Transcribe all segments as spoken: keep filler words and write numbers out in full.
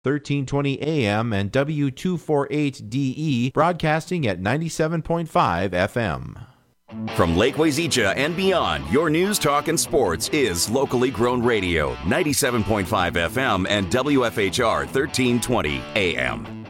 thirteen twenty A M and W two forty-eight D E, broadcasting at ninety-seven point five F M. From Lake Wazeecha and beyond, your news, talk, and sports is locally grown radio, ninety-seven point five F M and W F H R thirteen twenty A M.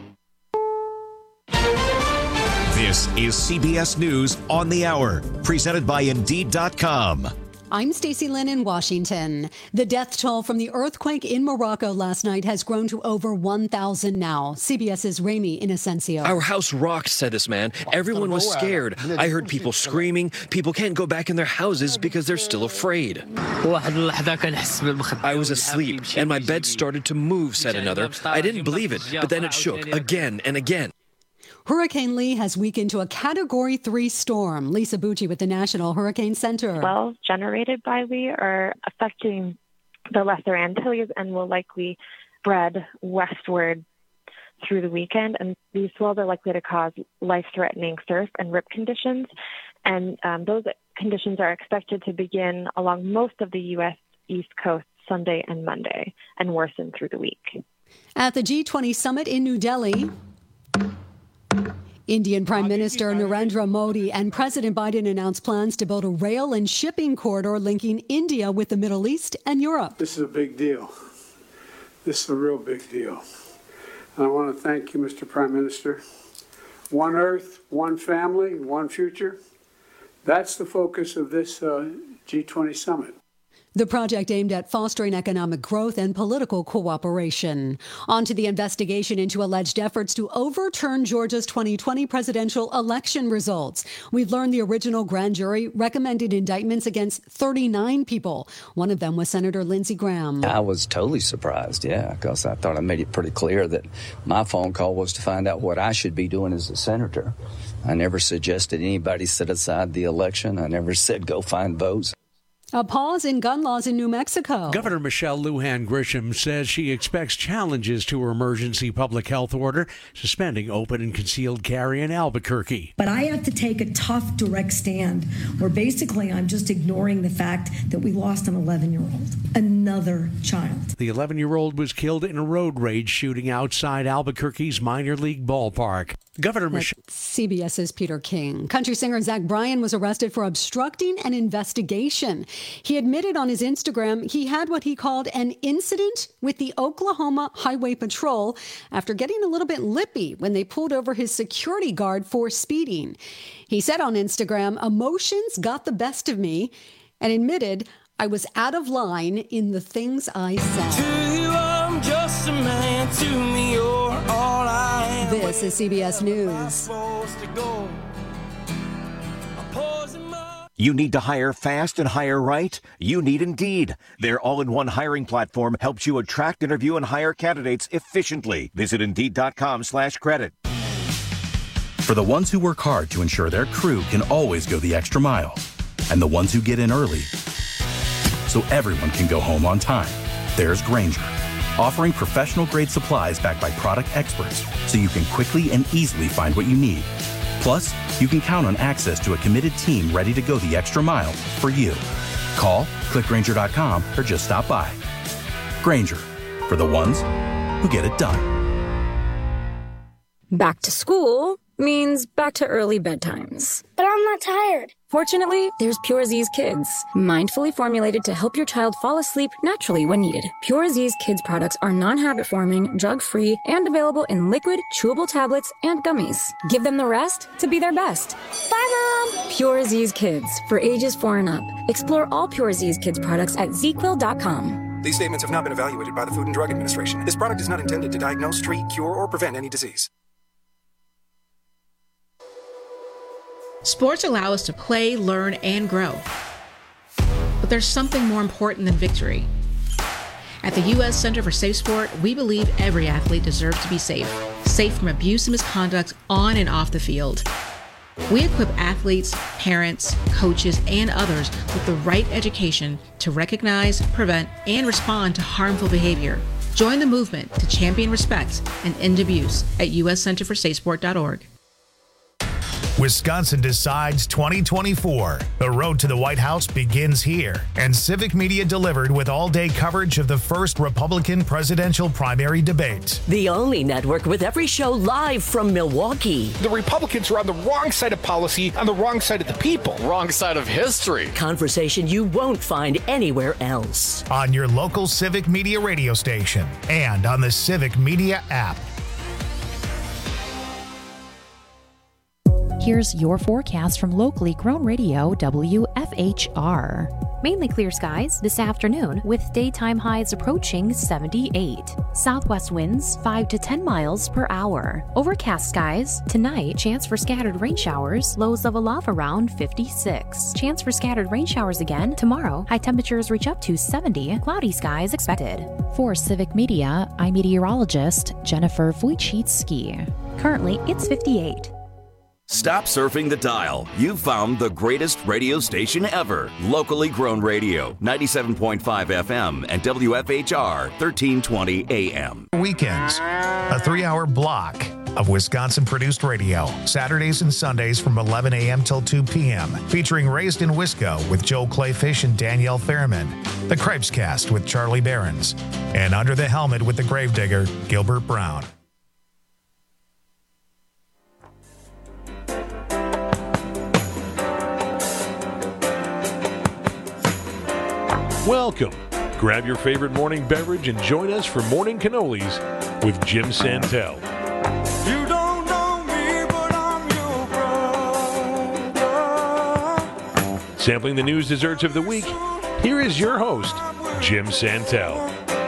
This is C B S News on the Hour, presented by Indeed dot com. I'm Stacey Lynn in Washington. The death toll from the earthquake in Morocco last night has grown to over one thousand now. CBS's Ramy Inocencio. Our house rocked, said this man. Everyone was scared. I heard people screaming. People can't go back in their houses because they're still afraid. I was asleep, and my bed started to move, said another. I didn't believe it, but then it shook again and again. Hurricane Lee has weakened to a Category three storm. Lisa Bucci with the National Hurricane Center. Wells generated by Lee are affecting the Lesser Antilles and will likely spread westward through the weekend. And these swells are likely to cause life-threatening surf and rip conditions. And um, those conditions are expected to begin along most of the U S East Coast Sunday and Monday and worsen through the week. At the G twenty summit in New Delhi, Indian Prime Minister Narendra Modi and President Biden announced plans to build a rail and shipping corridor linking India with the Middle East and Europe. This is a big deal. This is a real big deal. And I want to thank you, Mister Prime Minister. One Earth, one family, one future. That's the focus of this uh, G twenty summit. The project aimed at fostering economic growth and political cooperation. On to the investigation into alleged efforts to overturn Georgia's twenty twenty presidential election results. We've learned the original grand jury recommended indictments against thirty-nine people. One of them was Senator Lindsey Graham. I was totally surprised, yeah, because I thought I made it pretty clear that my phone call was to find out what I should be doing as a senator. I never suggested anybody set aside the election. I never said go find votes. A pause in gun laws in New Mexico. Governor Michelle Lujan Grisham says she expects challenges to her emergency public health order, suspending open and concealed carry in Albuquerque. But I have to take a tough, direct stand where basically I'm just ignoring the fact that we lost an eleven-year-old, another child. The eleven-year-old was killed in a road rage shooting outside Albuquerque's minor league ballpark. Governor Michelle. CBS's Peter King. Country singer Zach Bryan was arrested for obstructing an investigation. He admitted on his Instagram he had what he called an incident with the Oklahoma Highway Patrol after getting a little bit lippy when they pulled over his security guard for speeding. He said on Instagram, emotions got the best of me, and admitted, I was out of line in the things I said. To you, I'm just a man. To me, you're all I am. This is C B S News. You need to hire fast and hire right? You need Indeed. Their all-in-one hiring platform helps you attract, interview, and hire candidates efficiently. Visit Indeed.com slash credit. For the ones who work hard to ensure their crew can always go the extra mile, and the ones who get in early so everyone can go home on time, there's Grainger, offering professional-grade supplies backed by product experts so you can quickly and easily find what you need. Plus, you can count on access to a committed team ready to go the extra mile for you. Call, click Grainger dot com, or just stop by. Grainger, for the ones who get it done. Back to school means back to early bedtimes. But I'm not tired. Fortunately, there's Pure Z's Kids, mindfully formulated to help your child fall asleep naturally when needed. Pure Z's Kids products are non-habit forming, drug-free, and available in liquid, chewable tablets, and gummies. Give them the rest to be their best. Bye, Mom! Pure Z's Kids, for ages four and up. Explore all Pure Z's Kids products at Z Quil dot com. These statements have not been evaluated by the Food and Drug Administration. This product is not intended to diagnose, treat, cure, or prevent any disease. Sports allow us to play, learn, and grow. But there's something more important than victory. At the U S Center for Safe Sport, we believe every athlete deserves to be safe. Safe from abuse and misconduct on and off the field. We equip athletes, parents, coaches, and others with the right education to recognize, prevent, and respond to harmful behavior. Join the movement to champion respect and end abuse at U S Center for Safe Sport dot org. Wisconsin Decides twenty twenty-four. The road to the White House begins here, and Civic Media delivered with all-day coverage of the first Republican presidential primary debate. The only network with every show live from Milwaukee. The Republicans are on the wrong side of policy, on the wrong side of the people. Wrong side of history. Conversation you won't find anywhere else. On your local Civic Media radio station and on the Civic Media app. Here's your forecast from locally grown radio W F H R. Mainly clear skies this afternoon with daytime highs approaching seventy-eight. Southwest winds five to ten miles per hour. Overcast skies tonight, chance for scattered rain showers, lows level off around fifty-six. Chance for scattered rain showers again tomorrow. High temperatures reach up to seventy. Cloudy skies expected. For Civic Media, I'm meteorologist Jennifer Wojcicki. Currently, it's fifty-eight. Stop surfing the dial. You've found the greatest radio station ever. Locally grown radio, ninety-seven point five F M and W F H R, thirteen twenty A M. Weekends, a three-hour block of Wisconsin-produced radio, Saturdays and Sundays from eleven A M till two P M, featuring Raised in Wisco with Joe Clayfish and Danielle Fairman, The Cripescast with Charlie Behrens, and Under the Helmet with the Gravedigger, Gilbert Brown. Welcome. Grab your favorite morning beverage and join us for Morning Cannolis with Jim Santel. You don't know me, but I'm your brother. Sampling the news desserts of the week, here is your host, Jim Santel.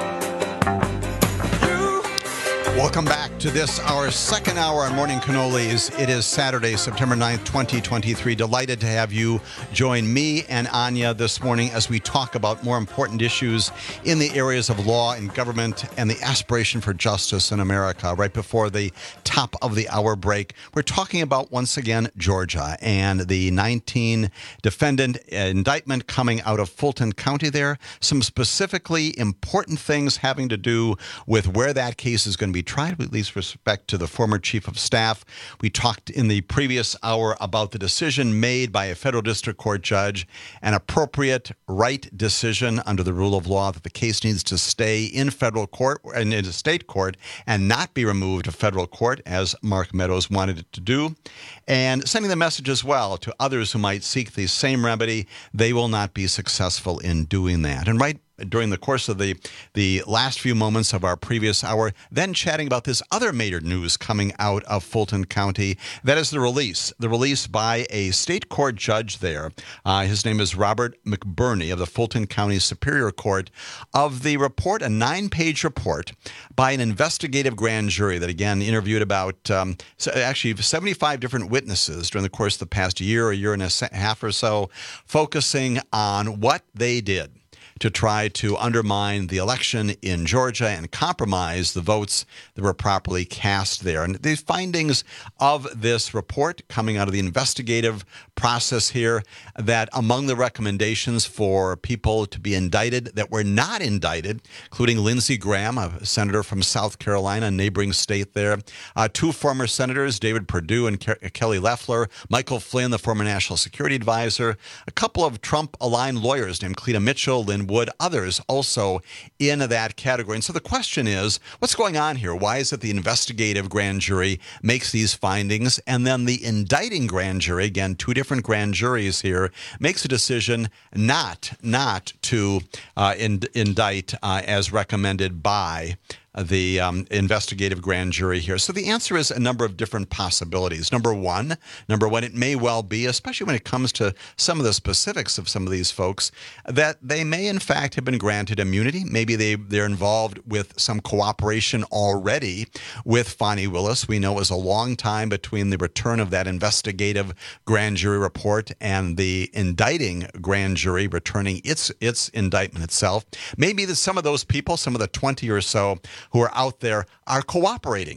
Welcome back to this, our second hour on Morning Cannolis. It is Saturday, September ninth, twenty twenty-three. Delighted to have you join me and Anya this morning as we talk about more important issues in the areas of law and government and the aspiration for justice in America. Right before the top of the hour break, we're talking about, once again, Georgia and the nineteen defendant indictment coming out of Fulton County there. Some specifically important things having to do with where that case is going to be tried, with at least respect to the former chief of staff. We talked in the previous hour about the decision made by a federal district court judge, an appropriate, right decision under the rule of law that the case needs to stay in federal court and in a state court and not be removed to federal court, as Mark Meadows wanted it to do, and sending the message as well to others who might seek the same remedy. They will not be successful in doing that. And right during the course of the, the last few moments of our previous hour, then chatting about this other major news coming out of Fulton County. That is the release, the release by a state court judge there. Uh, his name is Robert McBurney of the Fulton County Superior Court, of the report, a nine-page report by an investigative grand jury that, again, interviewed about um, actually seventy-five different witnesses during the course of the past year, a year and a half or so, focusing on what they did to try to undermine the election in Georgia and compromise the votes that were properly cast there. And the findings of this report coming out of the investigative process here, that among the recommendations for people to be indicted that were not indicted, including Lindsey Graham, a senator from South Carolina, a neighboring state there, uh, two former senators, David Perdue and Ke- Kelly Loeffler, Michael Flynn, the former national security advisor, a couple of Trump-aligned lawyers named Cleta Mitchell, Lynn Wood, others also in that category. And so the question is, what's going on here? Why is it the investigative grand jury makes these findings, and then the indicting grand jury, again, two different grand juries here, makes a decision not, not to uh, ind- indict uh, as recommended by the um, investigative grand jury here? So the answer is a number of different possibilities. Number one, number one, it may well be, especially when it comes to some of the specifics of some of these folks, that they may in fact have been granted immunity. Maybe they, they're involved with some cooperation already with Fani Willis. We know it was a long time between the return of that investigative grand jury report and the indicting grand jury returning its its indictment itself. Maybe that some of those people, some of the twenty or so who are out there, are cooperating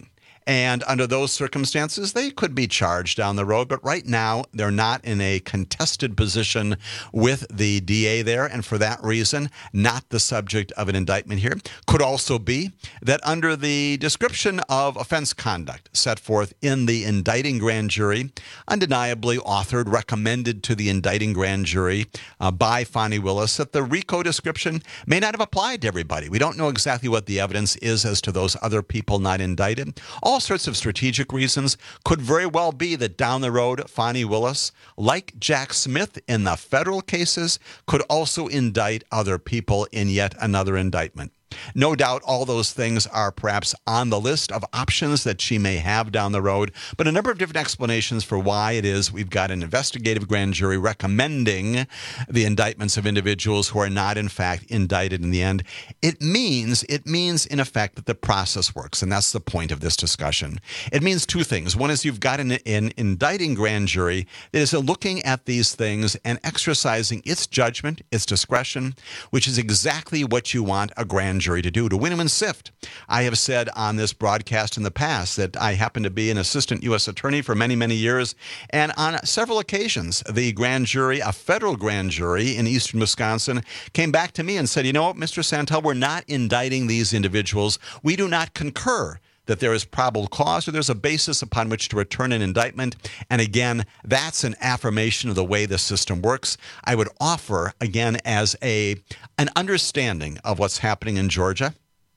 And under those circumstances, they could be charged down the road. But right now, they're not in a contested position with the D A there. And for that reason, not the subject of an indictment here. Could also be that under the description of offense conduct set forth in the indicting grand jury, undeniably authored, recommended to the indicting grand jury uh, by Fani Willis, that the RICO description may not have applied to everybody. We don't know exactly what the evidence is as to those other people not indicted. All sorts of strategic reasons. Could very well be that down the road, Fani Willis, like Jack Smith in the federal cases, could also indict other people in yet another indictment. No doubt all those things are perhaps on the list of options that she may have down the road, but a number of different explanations for why it is we've got an investigative grand jury recommending the indictments of individuals who are not, in fact, indicted in the end. It means, it means, in effect, that the process works, and that's the point of this discussion. It means two things. One is you've got an, an indicting grand jury that is looking at these things and exercising its judgment, its discretion, which is exactly what you want a grand jury to do, to win and sift. I have said on this broadcast in the past that I happen to be an assistant U S attorney for many, many years, and on several occasions, the grand jury, a federal grand jury in eastern Wisconsin, came back to me and said, you know what, Mister Santel, we're not indicting these individuals. We do not concur that there is probable cause or there's a basis upon which to return an indictment. And again, that's an affirmation of the way the system works. I would offer, again, as a an understanding of what's happening in Georgia,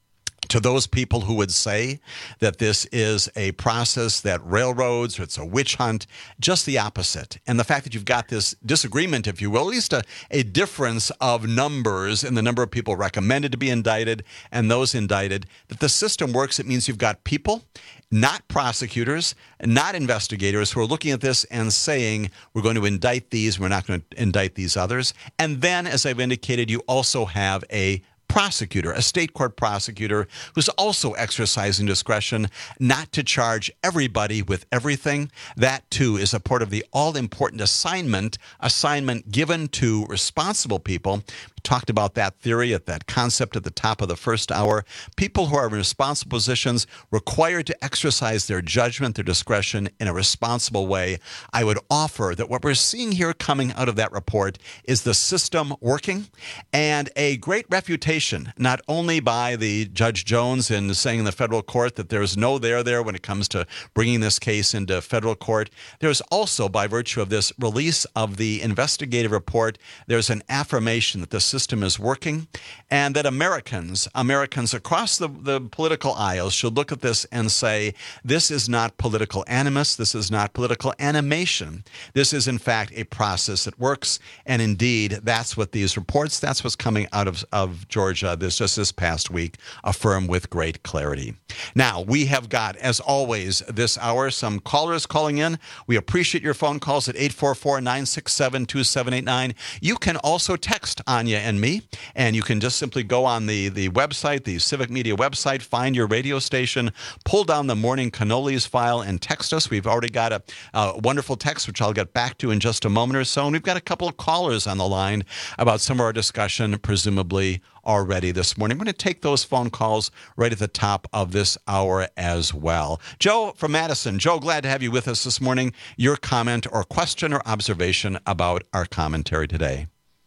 to those people who would say that this is a process that railroads or it's a witch hunt, just the opposite. And the fact that you've got this disagreement, if you will, at least a, a difference of numbers in the number of people recommended to be indicted and those indicted, that the system works. It means you've got people, not prosecutors, not investigators, who are looking at this and saying, we're going to indict these, we're not going to indict these others. And then, as I've indicated, you also have a prosecutor, a state court prosecutor, who's also exercising discretion not to charge everybody with everything. That, too, is a part of the all-important assignment, assignment given to responsible people. We talked about that theory, at that concept at the top of the first hour. People who are in responsible positions required to exercise their judgment, their discretion in a responsible way. I would offer that what we're seeing here coming out of that report is the system working and a great refutation, not only by the Judge Jones in saying in the federal court that there's no there there when it comes to bringing this case into federal court. There's also, by virtue of this release of the investigative report, there's an affirmation that the system is working and that Americans, Americans across the, the political aisles should look at this and say, this is not political animus, this is not political animation. This is, in fact, a process that works. And indeed, that's what these reports, that's what's coming out of, of Georgia this just this past week, affirm with great clarity. Now, we have got, as always, this hour, some callers calling in. We appreciate your phone calls at eight four four, nine six seven, two seven eight nine. You can also text Anya and me, and you can just simply go on the, the website, the Civic Media website, find your radio station, pull down the Morning Cannolis file, and text us. We've already got a, a wonderful text, which I'll get back to in just a moment or so, and we've got a couple of callers on the line about some of our discussion, presumably already this morning. We're going to take those phone calls right at the top of this hour as well. Joe from Madison. Joe, glad to have you with us this morning. Your comment or question or observation about our commentary today.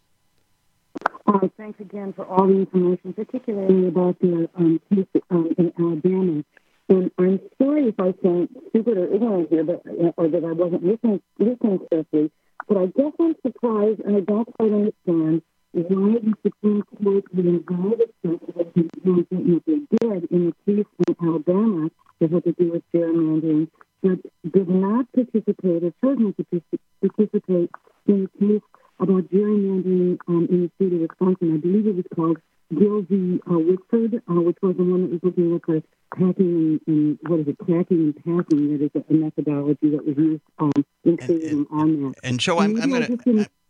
Uh, thanks again for all the information, particularly about the um, case um, in Alabama. And I'm sorry if I sound stupid or ignorant here, but, or that I wasn't listening, listening carefully, but I guess I'm surprised and I don't quite understand why the Supreme Court would involve itself what they did in the case in Alabama that had to do with gerrymandering, but did not participate or chose not to participate in the case about gerrymandering um, in the state of Wisconsin. I believe it was called Gill v. Uh, Whitford, uh, which was the one that was looking at the packing and, and what is it, packing and passing. That is a, a methodology that was used um, in creating on that. And Joe, I'm, I'm going to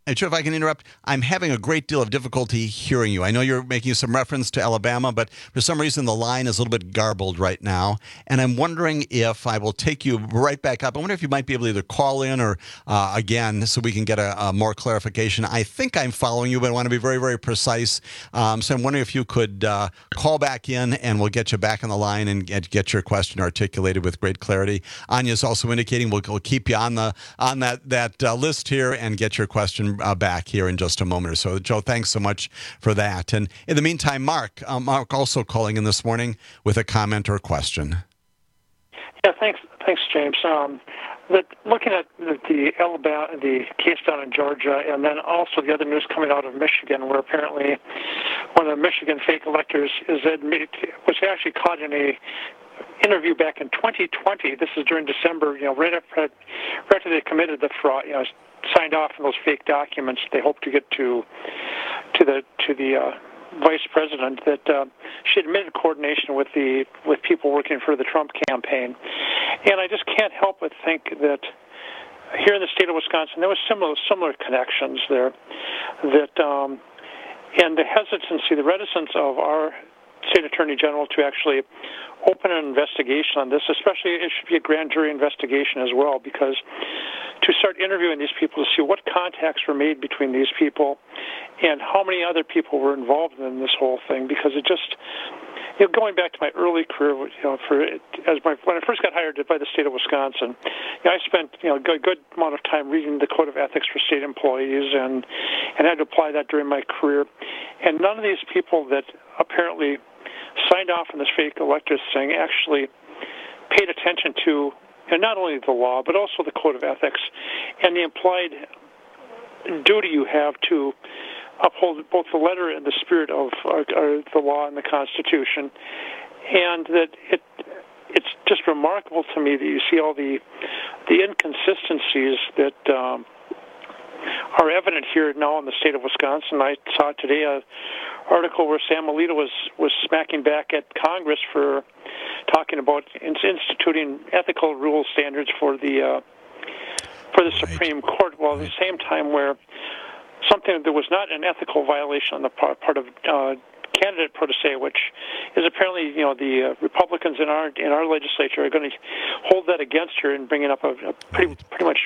And Joe, if I can interrupt, I'm having a great deal of difficulty hearing you. I know you're making some reference to Alabama, but for some reason the line is a little bit garbled right now. And I'm wondering if I will take you right back up. I wonder if you might be able to either call in or uh, again so we can get a, a more clarification. I think I'm following you, but I want to be very, very precise. Um, so I'm wondering if you could uh, call back in and we'll get you back on the line and get, get your question articulated with great clarity. Anya's also indicating we'll, we'll keep you on the on that, that uh, list here and get your question Uh, back here in just a moment or so. Joe, thanks so much for that. And in the meantime, Mark, uh, Mark also calling in this morning with a comment or question. Yeah, thanks, thanks, James. Um, the, looking at the, the Alabama, the case down in Georgia, and then also the other news coming out of Michigan, where apparently one of the Michigan fake electors is admitted, was actually caught in a interview back in twenty twenty. This is during December, you know, right after, right after they committed the fraud, you know, signed off on those fake documents. They hope to get to to the to the uh, vice president that uh, she admitted coordination with the with people working for the Trump campaign, and I just can't help but think that here in the state of Wisconsin there was similar similar connections there, that um, and the hesitancy, the reticence of our state attorney general to actually open an investigation on this, especially it should be a grand jury investigation as well, because to start interviewing these people to see what contacts were made between these people and how many other people were involved in this whole thing, because it just, you know, going back to my early career, you know, for as my when I first got hired by the state of Wisconsin, you know, I spent you know a good, good amount of time reading the Code of Ethics for state employees and and had to apply that during my career, and none of these people that apparently signed off on this fake electors thing actually paid attention to, and not only the law, but also the Code of Ethics and the implied duty you have to uphold both the letter and the spirit of uh, the law and the Constitution. And that it it's just remarkable to me that you see all the the inconsistencies that um, are evident here now in the state of Wisconsin. I saw today a article where Sam Alito was, was smacking back at Congress for talking about instituting ethical rule standards for the uh, for the right. Supreme Court, while at the same time where something that was not an ethical violation on the part, part of uh, candidate protege, which is apparently, you know, the uh, Republicans in our in our legislature are going to hold that against her and bringing up a, a pretty pretty much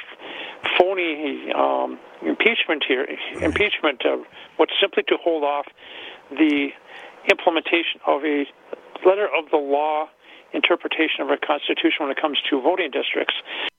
phony um, impeachment here. Right. Impeachment, uh, what's simply to hold off the implementation of a letter of the law interpretation of our Constitution when it comes to voting districts.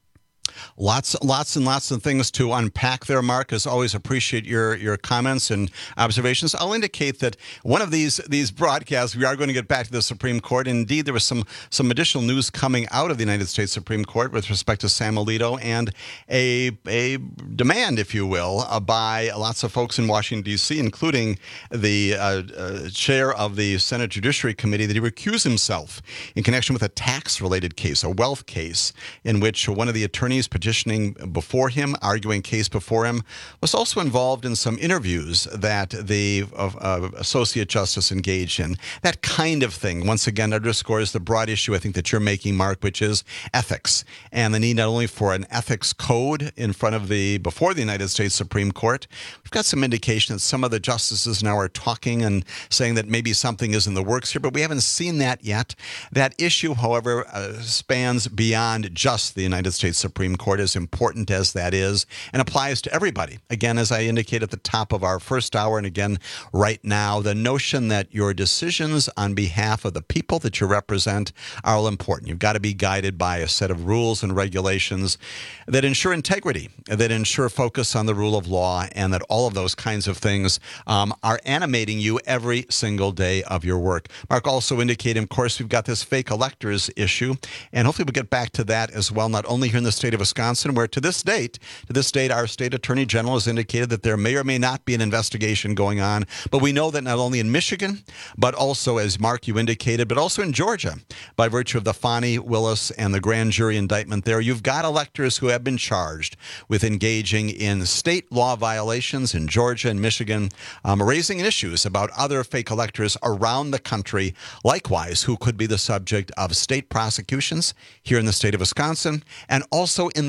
Lots, lots and lots of things to unpack there, Mark. As always, appreciate your, your comments and observations. I'll indicate that one of these these broadcasts, we are going to get back to the Supreme Court. Indeed, there was some some additional news coming out of the United States Supreme Court with respect to Sam Alito and a a demand, if you will, uh, by lots of folks in Washington, D C, including the uh, uh, chair of the Senate Judiciary Committee, that he recuse himself in connection with a tax-related case, a wealth case, in which one of the attorneys petitioning before him, arguing case before him, was also involved in some interviews that the uh, uh, Associate Justice engaged in. That kind of thing, once again, underscores the broad issue I think that you're making, Mark, which is ethics, and the need not only for an ethics code in front of the, before the United States Supreme Court. We've got some indication that some of the justices now are talking and saying that maybe something is in the works here, but we haven't seen that yet. That issue, however, uh, spans beyond just the United States Supreme Court, as important as that is, and applies to everybody. Again, as I indicated at the top of our first hour, and again right now, the notion that your decisions on behalf of the people that you represent are all important. You've got to be guided by a set of rules and regulations that ensure integrity, that ensure focus on the rule of law, and that all of those kinds of things um, are animating you every single day of your work. Mark also indicated, of course, we've got this fake electors issue, and hopefully we'll get back to that as well, not only here in the state of Wisconsin, where to this date, to this date, our state attorney general has indicated that there may or may not be an investigation going on, but we know that not only in Michigan, but also, as Mark, you indicated, but also in Georgia, by virtue of the Fani Willis and the grand jury indictment there, you've got electors who have been charged with engaging in state law violations in Georgia and Michigan, um, raising issues about other fake electors around the country, likewise, who could be the subject of state prosecutions here in the state of Wisconsin, and also in the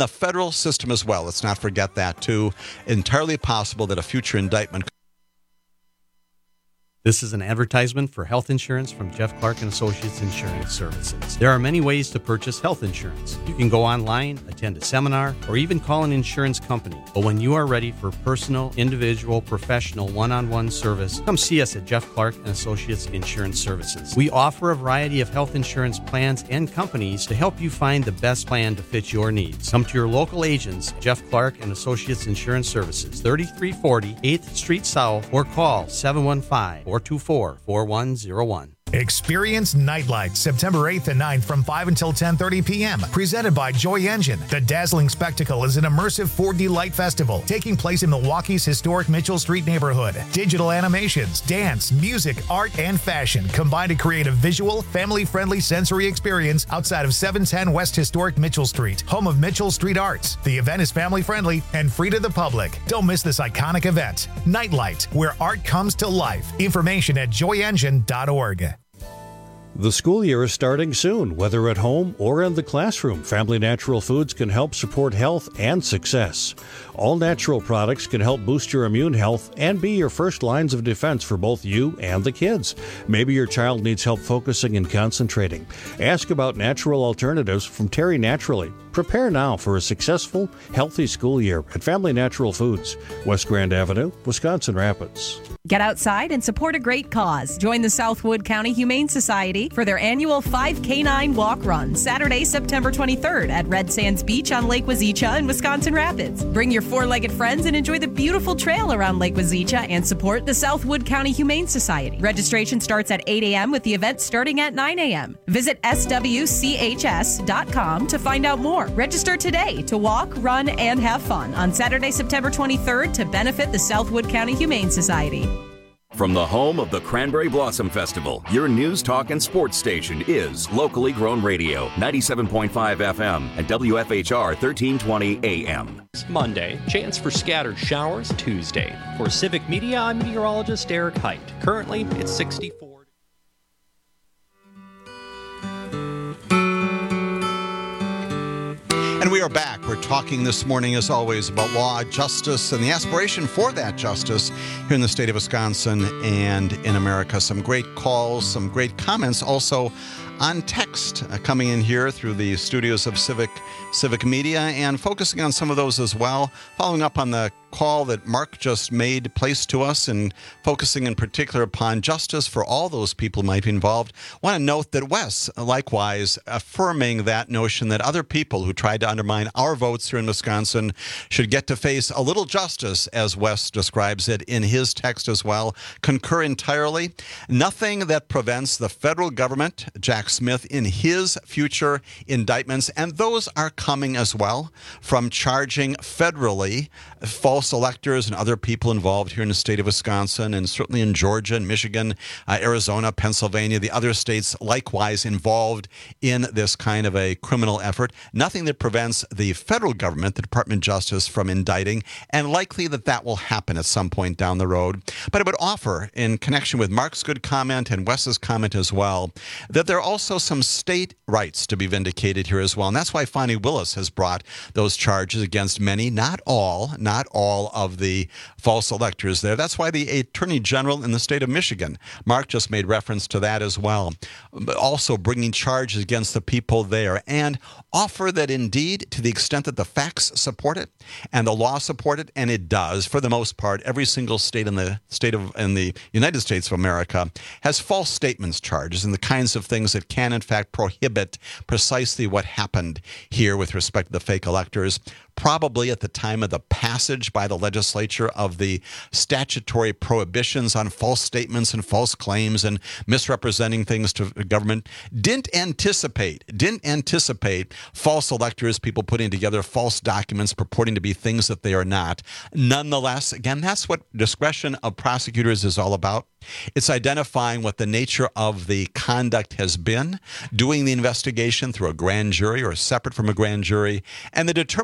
the federal system as well. Let's not forget that, too. Entirely possible that a future indictment. This is an advertisement for health insurance from Jeff Clark and Associates Insurance Services. There are many ways to purchase health insurance. You can go online, attend a seminar, or even call an insurance company. But when you are ready for personal, individual, professional, one-on-one service, come see us at Jeff Clark and Associates Insurance Services. We offer a variety of health insurance plans and companies to help you find the best plan to fit your needs. Come to your local agents, Jeff Clark and Associates Insurance Services, thirty-three forty eighth Street South, or call seven one five, four two four, four one zero one. Experience Nightlight September eighth and ninth from five until ten thirty p.m. Presented by Joy Engine. The dazzling spectacle is an immersive four D light festival taking place in Milwaukee's historic Mitchell Street neighborhood. Digital animations, dance, music, art, and fashion combine to create a visual, family-friendly sensory experience outside of seven ten West Historic Mitchell Street, home of Mitchell Street Arts. The event is family-friendly and free to the public. Don't miss this iconic event. Nightlight, where art comes to life. Information at joy engine dot org. The school year is starting soon. Whether at home or in the classroom, Family Natural Foods can help support health and success. All natural products can help boost your immune health and be your first lines of defense for both you and the kids. Maybe your child needs help focusing and concentrating. Ask about natural alternatives from Terry Naturally. Prepare now for a successful, healthy school year at Family Natural Foods, West Grand Avenue, Wisconsin Rapids. Get outside and support a great cause. Join the Southwood County Humane Society for their annual five K nine Walk Run, Saturday, September twenty-third at Red Sands Beach on Lake Wazeecha in Wisconsin Rapids. Bring your four-legged friends and enjoy the beautiful trail around Lake Wazeecha and support the Southwood County Humane Society. Registration starts at eight a.m. with the event starting at nine a.m. Visit S W C H S dot com to find out more. Register today to walk, run, and have fun on Saturday, September twenty-third to benefit the Southwood County Humane Society. From the home of the Cranberry Blossom Festival, your news, talk, and sports station is Locally Grown Radio, ninety-seven point five F M and W F H R thirteen twenty A M. Monday, chance for scattered showers. Tuesday. For Civic Media, I'm meteorologist Eric Height. Currently, it's sixty-four. And we are back. We're talking this morning, as always, about law, justice, and the aspiration for that justice here in the state of Wisconsin and in America. Some great calls, some great comments also on text uh, coming in here through the studios of Civic Civic Media and focusing on some of those as well. Following up on the call that Mark just made placed to us and focusing in particular upon justice for all those people who might be involved. I want to note that Wes, likewise, affirming that notion that other people who tried to undermine our votes here in Wisconsin should get to face a little justice, as Wes describes it in his text as well. Concur entirely. Nothing that prevents the federal government, Jack Smith, in his future indictments, and those are coming as well, from charging federally false electors and other people involved here in the state of Wisconsin and certainly in Georgia and Michigan, uh, Arizona, Pennsylvania, the other states likewise involved in this kind of a criminal effort. Nothing that prevents the federal government, the Department of Justice, from indicting, and likely that that will happen at some point down the road. But I would offer, in connection with Mark's good comment and Wes's comment as well, that there are also some state rights to be vindicated here as well. And that's why Fani Willis has brought those charges against many, not all, not all of the false electors there. That's why the Attorney General in the state of Michigan, Mark just made reference to that as well, but also bringing charges against the people there, and offer that indeed, to the extent that the facts support it and the law support it, and it does for the most part, every single state in the state of in the United States of America has false statements charges and the kinds of things that can in fact prohibit precisely what happened here with respect to the fake electors. Probably at the time of the passage by the legislature of the statutory prohibitions on false statements and false claims and misrepresenting things to government, didn't anticipate, didn't anticipate false electors, people putting together false documents purporting to be things that they are not. Nonetheless, again, that's what discretion of prosecutors is all about. It's identifying what the nature of the conduct has been, doing the investigation through a grand jury or separate from a grand jury, and then determining whether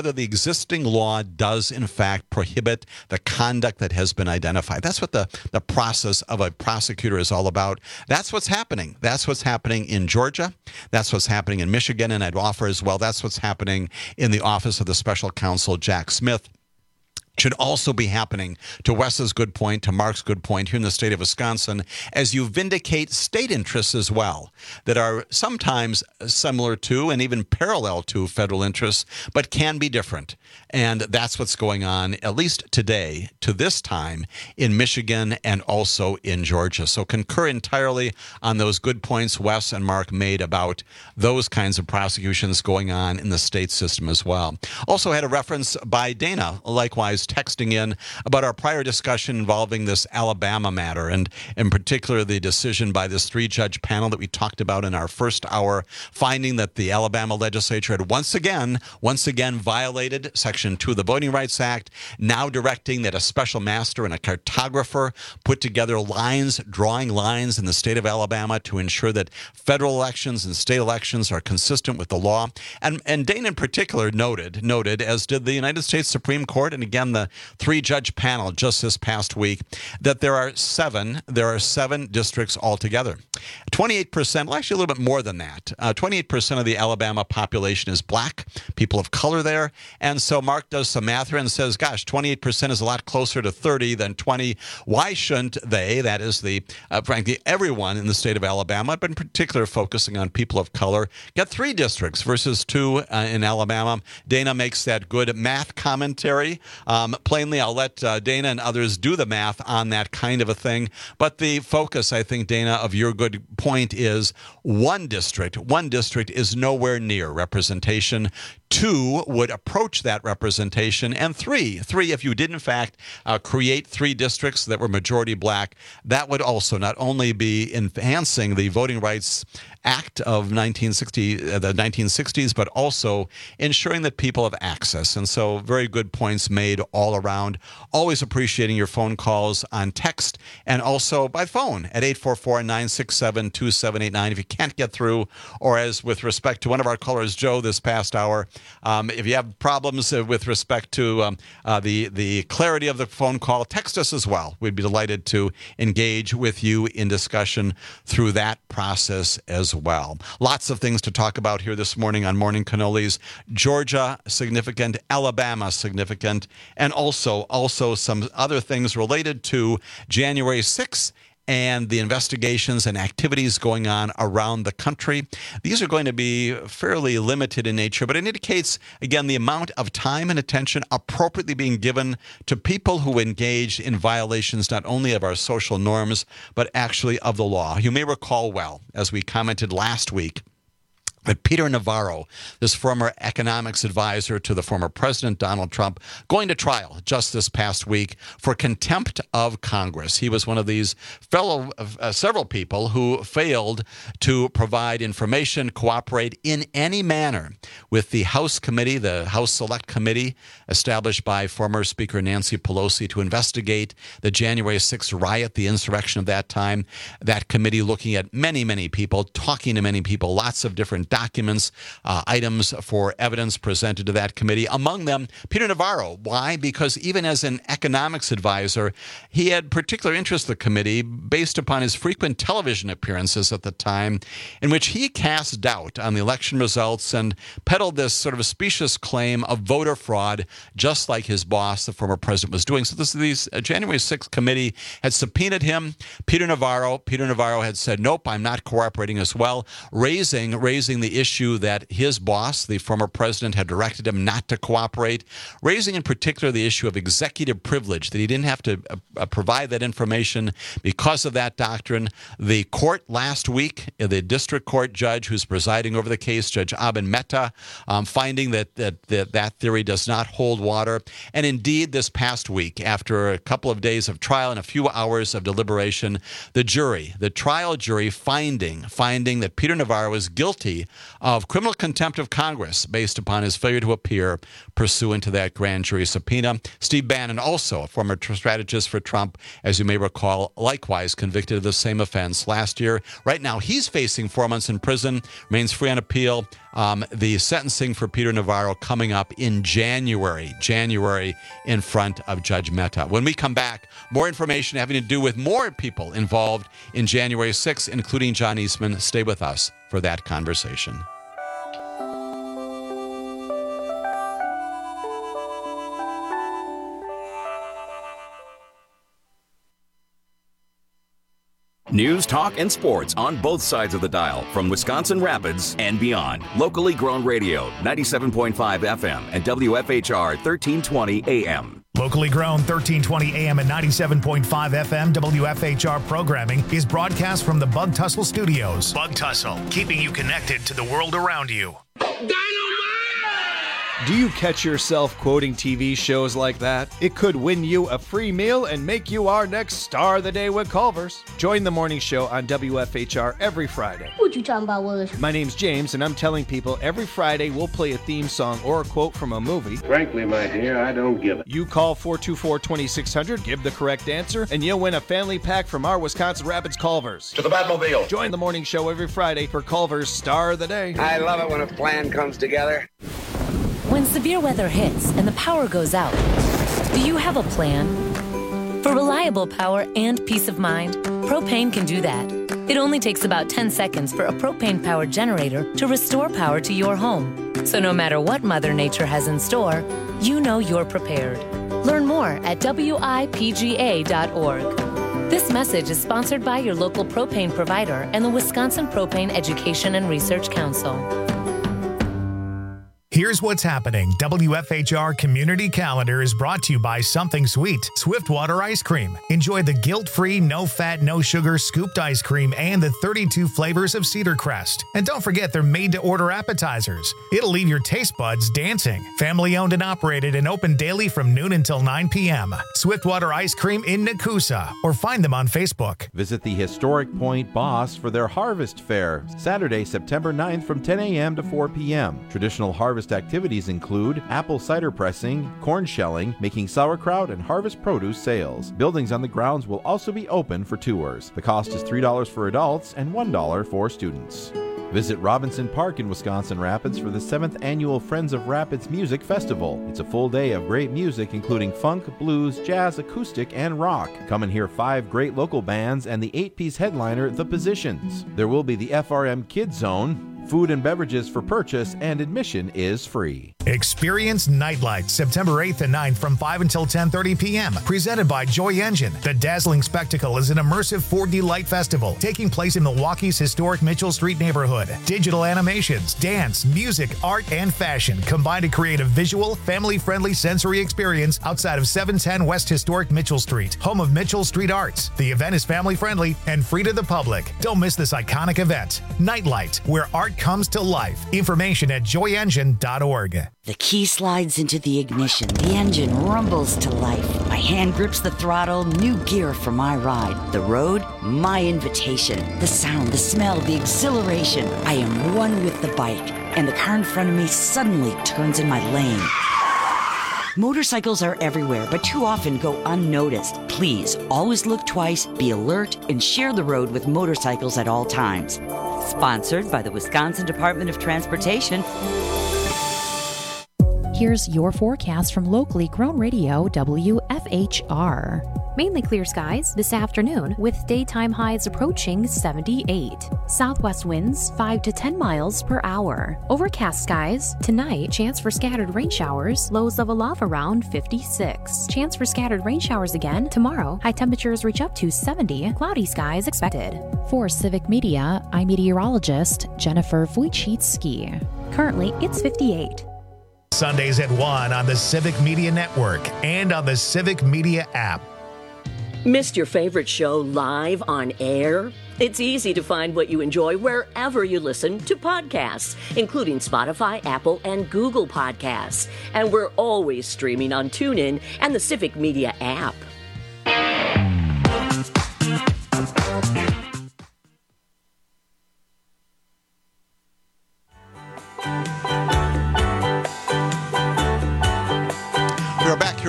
whether the existing law does, in fact, prohibit the conduct that has been identified. That's what the, the process of a prosecutor is all about. That's what's happening. That's what's happening in Georgia. That's what's happening in Michigan. And I'd offer as well, that's what's happening in the office of the special counsel, Jack Smith. Should also be happening, to Wes's good point, to Mark's good point, here in the state of Wisconsin, as you vindicate state interests as well that are sometimes similar to and even parallel to federal interests, but can be different. And that's what's going on, at least today, to this time, in Michigan and also in Georgia. So concur entirely on those good points Wes and Mark made about those kinds of prosecutions going on in the state system as well. Also had a reference by Dana, likewise, texting in about our prior discussion involving this Alabama matter, and in particular the decision by this three-judge panel that we talked about in our first hour, finding that the Alabama legislature had once again, once again violated Section two of the Voting Rights Act, now directing that a special master and a cartographer put together lines, drawing lines in the state of Alabama to ensure that federal elections and state elections are consistent with the law. And, and Dana in particular noted, noted, as did the United States Supreme Court, and again, the three-judge panel just this past week, that there are seven, there are seven districts altogether. twenty-eight percent, well, actually a little bit more than that. Uh, twenty-eight percent of the Alabama population is black, people of color there. And so Mark does some math here and says, gosh, twenty-eight percent is a lot closer to thirty than twenty. Why shouldn't they, that is the, uh, frankly, everyone in the state of Alabama, but in particular focusing on people of color, get three districts versus two uh, in Alabama? Dana makes that good math commentary. Um, plainly, I'll let uh, Dana and others do the math on that kind of a thing. But the focus, I think, Dana, of your good point is one district. One district is nowhere near representation. Two would approach that representation. And three, three, if you did, in fact, uh, create three districts that were majority black, that would also not only be enhancing the Voting Rights Act of nineteen sixty, uh, the nineteen sixties, but also ensuring that people have access. And so very good points made all around. Always appreciating your phone calls on text and also by phone at eight four four, nine six seven, two seven eight nine. If you can't get through, or as with respect to one of our callers, Joe, this past hour, um, if you have problems uh, with respect to um, uh, the, the clarity of the phone call, text us as well. We'd be delighted to engage with you in discussion through that process as well. Lots of things to talk about here this morning on Morning Cannolis. Georgia, significant. Alabama, significant. And also, also some other things related to January sixth and the investigations and activities going on around the country. These are going to be fairly limited in nature, but it indicates, again, the amount of time and attention appropriately being given to people who engage in violations not only of our social norms, but actually of the law. You may recall well, as we commented last week, that Peter Navarro, this former economics advisor to the former President Donald Trump, going to trial just this past week for contempt of Congress. He was one of these fellow, uh, several people who failed to provide information, cooperate in any manner with the House committee, the House Select Committee, established by former Speaker Nancy Pelosi to investigate the January sixth riot, the insurrection of that time. That committee looking at many, many people, talking to many people, lots of different documents, uh, items for evidence presented to that committee. Among them, Peter Navarro. Why? Because even as an economics advisor, he had particular interest in the committee based upon his frequent television appearances at the time, in which he cast doubt on the election results and peddled this sort of a specious claim of voter fraud, just like his boss, the former president, was doing. So this these uh, January sixth committee had subpoenaed him. Peter Navarro. Peter Navarro had said, nope, I'm not cooperating as well, raising raising the issue that his boss, the former president, had directed him not to cooperate, raising in particular the issue of executive privilege, that he didn't have to uh, provide that information because of that doctrine. The court last week, the district court judge who's presiding over the case, Judge Abin Mehta, um, finding that, that, that that theory does not hold water. And indeed, this past week, after a couple of days of trial and a few hours of deliberation, the jury, the trial jury, finding, finding that Peter Navarro is guilty of criminal contempt of Congress based upon his failure to appear pursuant to that grand jury subpoena. Steve Bannon, also a former strategist for Trump, as you may recall, likewise convicted of the same offense last year. Right now, he's facing four months in prison, remains free on appeal. Um, the sentencing for Peter Navarro coming up in January, January in front of Judge Mehta. When we come back, more information having to do with more people involved in January sixth, including John Eastman. Stay with us for that conversation. News, talk, and sports on both sides of the dial from Wisconsin Rapids and beyond. Locally grown radio, ninety-seven point five F M and W F H R thirteen twenty A M. Locally grown thirteen twenty A M and ninety-seven point five F M W F H R programming is broadcast from the Bug Tussle Studios. Bug Tussle, keeping you connected to the world around you. Do you catch yourself quoting T V shows like that? It could win you a free meal and make you our next star of the day with Culver's. Join the morning show on W F H R every Friday. What you talking about, Willis? My name's James, and I'm telling people every Friday we'll play a theme song or a quote from a movie. Frankly, my dear, I don't give it. You call four two four, two six zero zero, give the correct answer, and you'll win a family pack from our Wisconsin Rapids Culver's. To the Batmobile. Join the morning show every Friday for Culver's Star of the Day. I love it when a plan comes together. When severe weather hits and the power goes out, do you have a plan? For reliable power and peace of mind, Propane can do that. It only takes about ten seconds for a propane-powered generator to restore power to your home. So no matter what Mother Nature has in store, you know you're prepared. Learn more at W I P G A dot org. This message is sponsored by your local propane provider and the Wisconsin Propane Education and Research Council. Here's what's happening. W F H R Community Calendar is brought to you by Something Sweet, Swiftwater Ice Cream. Enjoy the guilt-free, no-fat, no-sugar scooped ice cream and the thirty-two flavors of Cedar Crest. And don't forget they're made-to-order appetizers. It'll leave your taste buds dancing. Family-owned and operated and open daily from noon until nine p.m. Swiftwater Ice Cream in Nakusa, or find them on Facebook. Visit the historic Point Boss for their Harvest Fair, Saturday, September ninth from ten a.m. to four p.m. Traditional harvest activities include apple cider pressing, corn shelling, making sauerkraut, and harvest produce sales. Buildings on the grounds will also be open for tours. The cost is three dollars for adults and one dollar for students. Visit Robinson Park in Wisconsin Rapids for the seventh Annual Friends of Rapids Music Festival. It's a full day of great music including funk, blues, jazz, acoustic, and rock. Come and hear five great local bands and the eight-piece headliner, The Positions. There will be the F R M Kids Zone, food and beverages for purchase, and admission is free. Experience Nightlight, September eighth and ninth from five until ten thirty p.m. Presented by Joy Engine. The dazzling spectacle is an immersive four D light festival taking place in Milwaukee's historic Mitchell Street neighborhood. Digital animations, dance, music, art, and fashion combine to create a visual, family-friendly sensory experience outside of seven ten West Historic Mitchell Street, home of Mitchell Street Arts. The event is family-friendly and free to the public. Don't miss this iconic event. Nightlight, where art comes to life. Information at joy engine dot org. The key slides into the ignition. The engine rumbles to life. My hand grips the throttle. New gear for my ride. The road, my invitation. The sound, the smell, the exhilaration. I am one with the bike, and the car in front of me suddenly turns in my lane. Motorcycles are everywhere, but too often go unnoticed. Please, always look twice, be alert, and share the road with motorcycles at all times. Sponsored by the Wisconsin Department of Transportation. Here's your forecast from locally grown radio W F H R. Mainly clear skies this afternoon with daytime highs approaching seventy-eight. Southwest winds five to ten miles per hour. Overcast skies tonight, chance for scattered rain showers, lows level off around fifty-six. Chance for scattered rain showers again tomorrow. High temperatures reach up to seventy. Cloudy skies expected. For Civic Media, I'm meteorologist Jennifer Wojcicki. Currently, it's fifty-eight. Sundays at one on the Civic Media Network and on the Civic Media app. Missed your favorite show live on air? It's easy to find what you enjoy wherever you listen to podcasts, including Spotify, Apple, and Google Podcasts. And we're always streaming on TuneIn and the Civic Media app.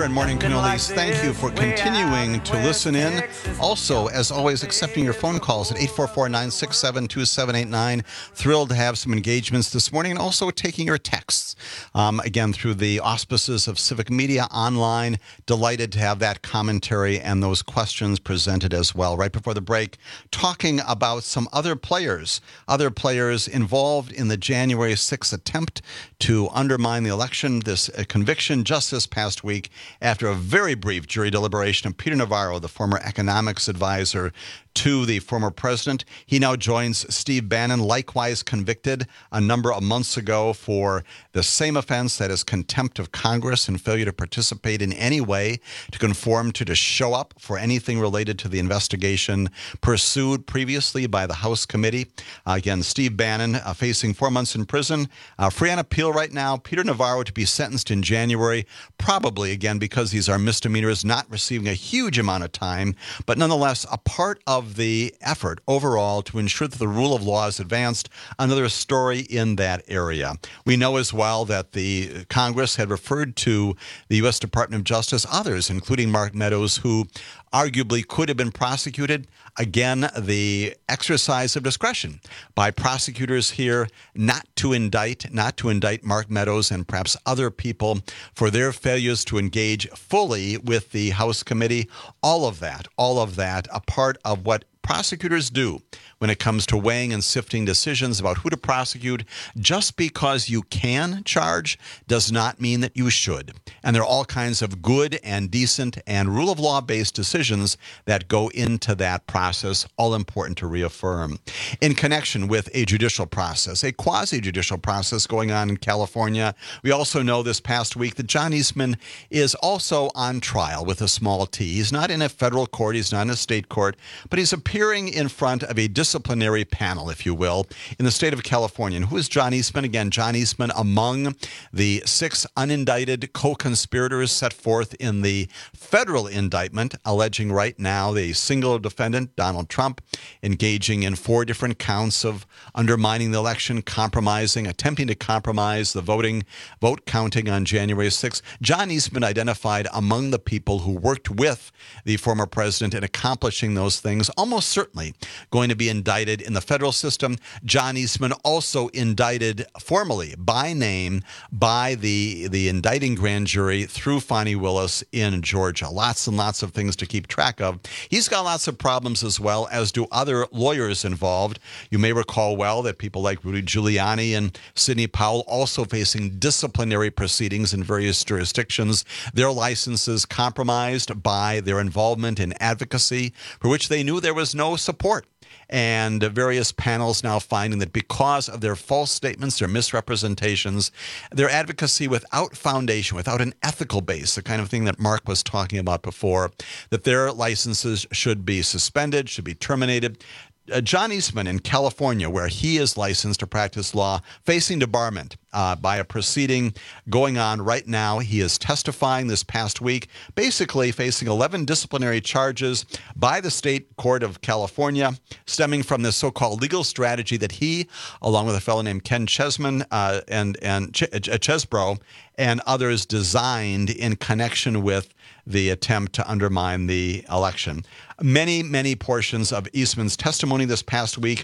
here in Morning Cannolis. Thank you for continuing to listen in. Also, as always, accepting your phone calls at eight four four, nine six seven, two seven eight nine. Thrilled to have some engagements this morning, and also taking your texts. Um, again, through the auspices of Civic Media Online. Delighted to have that commentary and those questions presented as well. Right before the break, talking about some other players, other players involved in the January sixth attempt to undermine the election. This uh, conviction just this past week after a very brief jury deliberation of Peter Navarro, the former economics advisor to the former president. He now joins Steve Bannon, likewise convicted a number of months ago for the same offense, that is contempt of Congress and failure to participate in any way, to conform to, to show up for anything related to the investigation pursued previously by the House committee. Uh, again, Steve Bannon uh, facing four months in prison, uh, free on appeal right now. Peter Navarro to be sentenced in January, probably, again, because these are misdemeanors, not receiving a huge amount of time, but nonetheless a part of Of the effort overall to ensure that the rule of law is advanced. Another story in that area. We know as well that the Congress had referred to the U S Department of Justice, others, including Mark Meadows, who arguably could have been prosecuted. Again, the exercise of discretion by prosecutors here not to indict, not to indict Mark Meadows and perhaps other people for their failures to engage fully with the House committee. All of that, all of that, a part of what prosecutors do when it comes to weighing and sifting decisions about who to prosecute. Just because you can charge does not mean that you should. And there are all kinds of good and decent and rule of law based decisions that go into that process, all important to reaffirm. In connection with a judicial process, a quasi-judicial process going on in California, we also know this past week that John Eastman is also on trial with a small t. He's not in a federal court, he's not in a state court, but he's appearing in front of a disciplinary panel, if you will, in the state of California. And who is John Eastman? Again, John Eastman among the six unindicted co-conspirators set forth in the federal indictment, alleging right now the single defendant, Donald Trump, engaging in four different counts of undermining the election, compromising, attempting to compromise the voting, vote counting on January sixth. John Eastman identified among the people who worked with the former president in accomplishing those things, almost certainly going to be indicted in the federal system. John Eastman also indicted formally by name by the, the indicting grand jury through Fani Willis in Georgia. Lots and lots of things to keep track of. He's got lots of problems as well, as do other lawyers involved. You may recall well that people like Rudy Giuliani and Sidney Powell also facing disciplinary proceedings in various jurisdictions. Their licenses compromised by their involvement in advocacy for which they knew there was no support. And various panels now finding that because of their false statements, their misrepresentations, their advocacy without foundation, without an ethical base, the kind of thing that Mark was talking about before, that their licenses should be suspended, should be terminated. Uh, John Eastman in California, where he is licensed to practice law, facing debarment uh, by a proceeding going on right now. He is testifying this past week, basically facing eleven disciplinary charges by the state court of California, stemming from this so-called legal strategy that he, along with a fellow named Ken Chesman uh, and, and Ch- Chesbro and others, designed in connection with the attempt to undermine the election. Many, many portions of Eastman's testimony this past week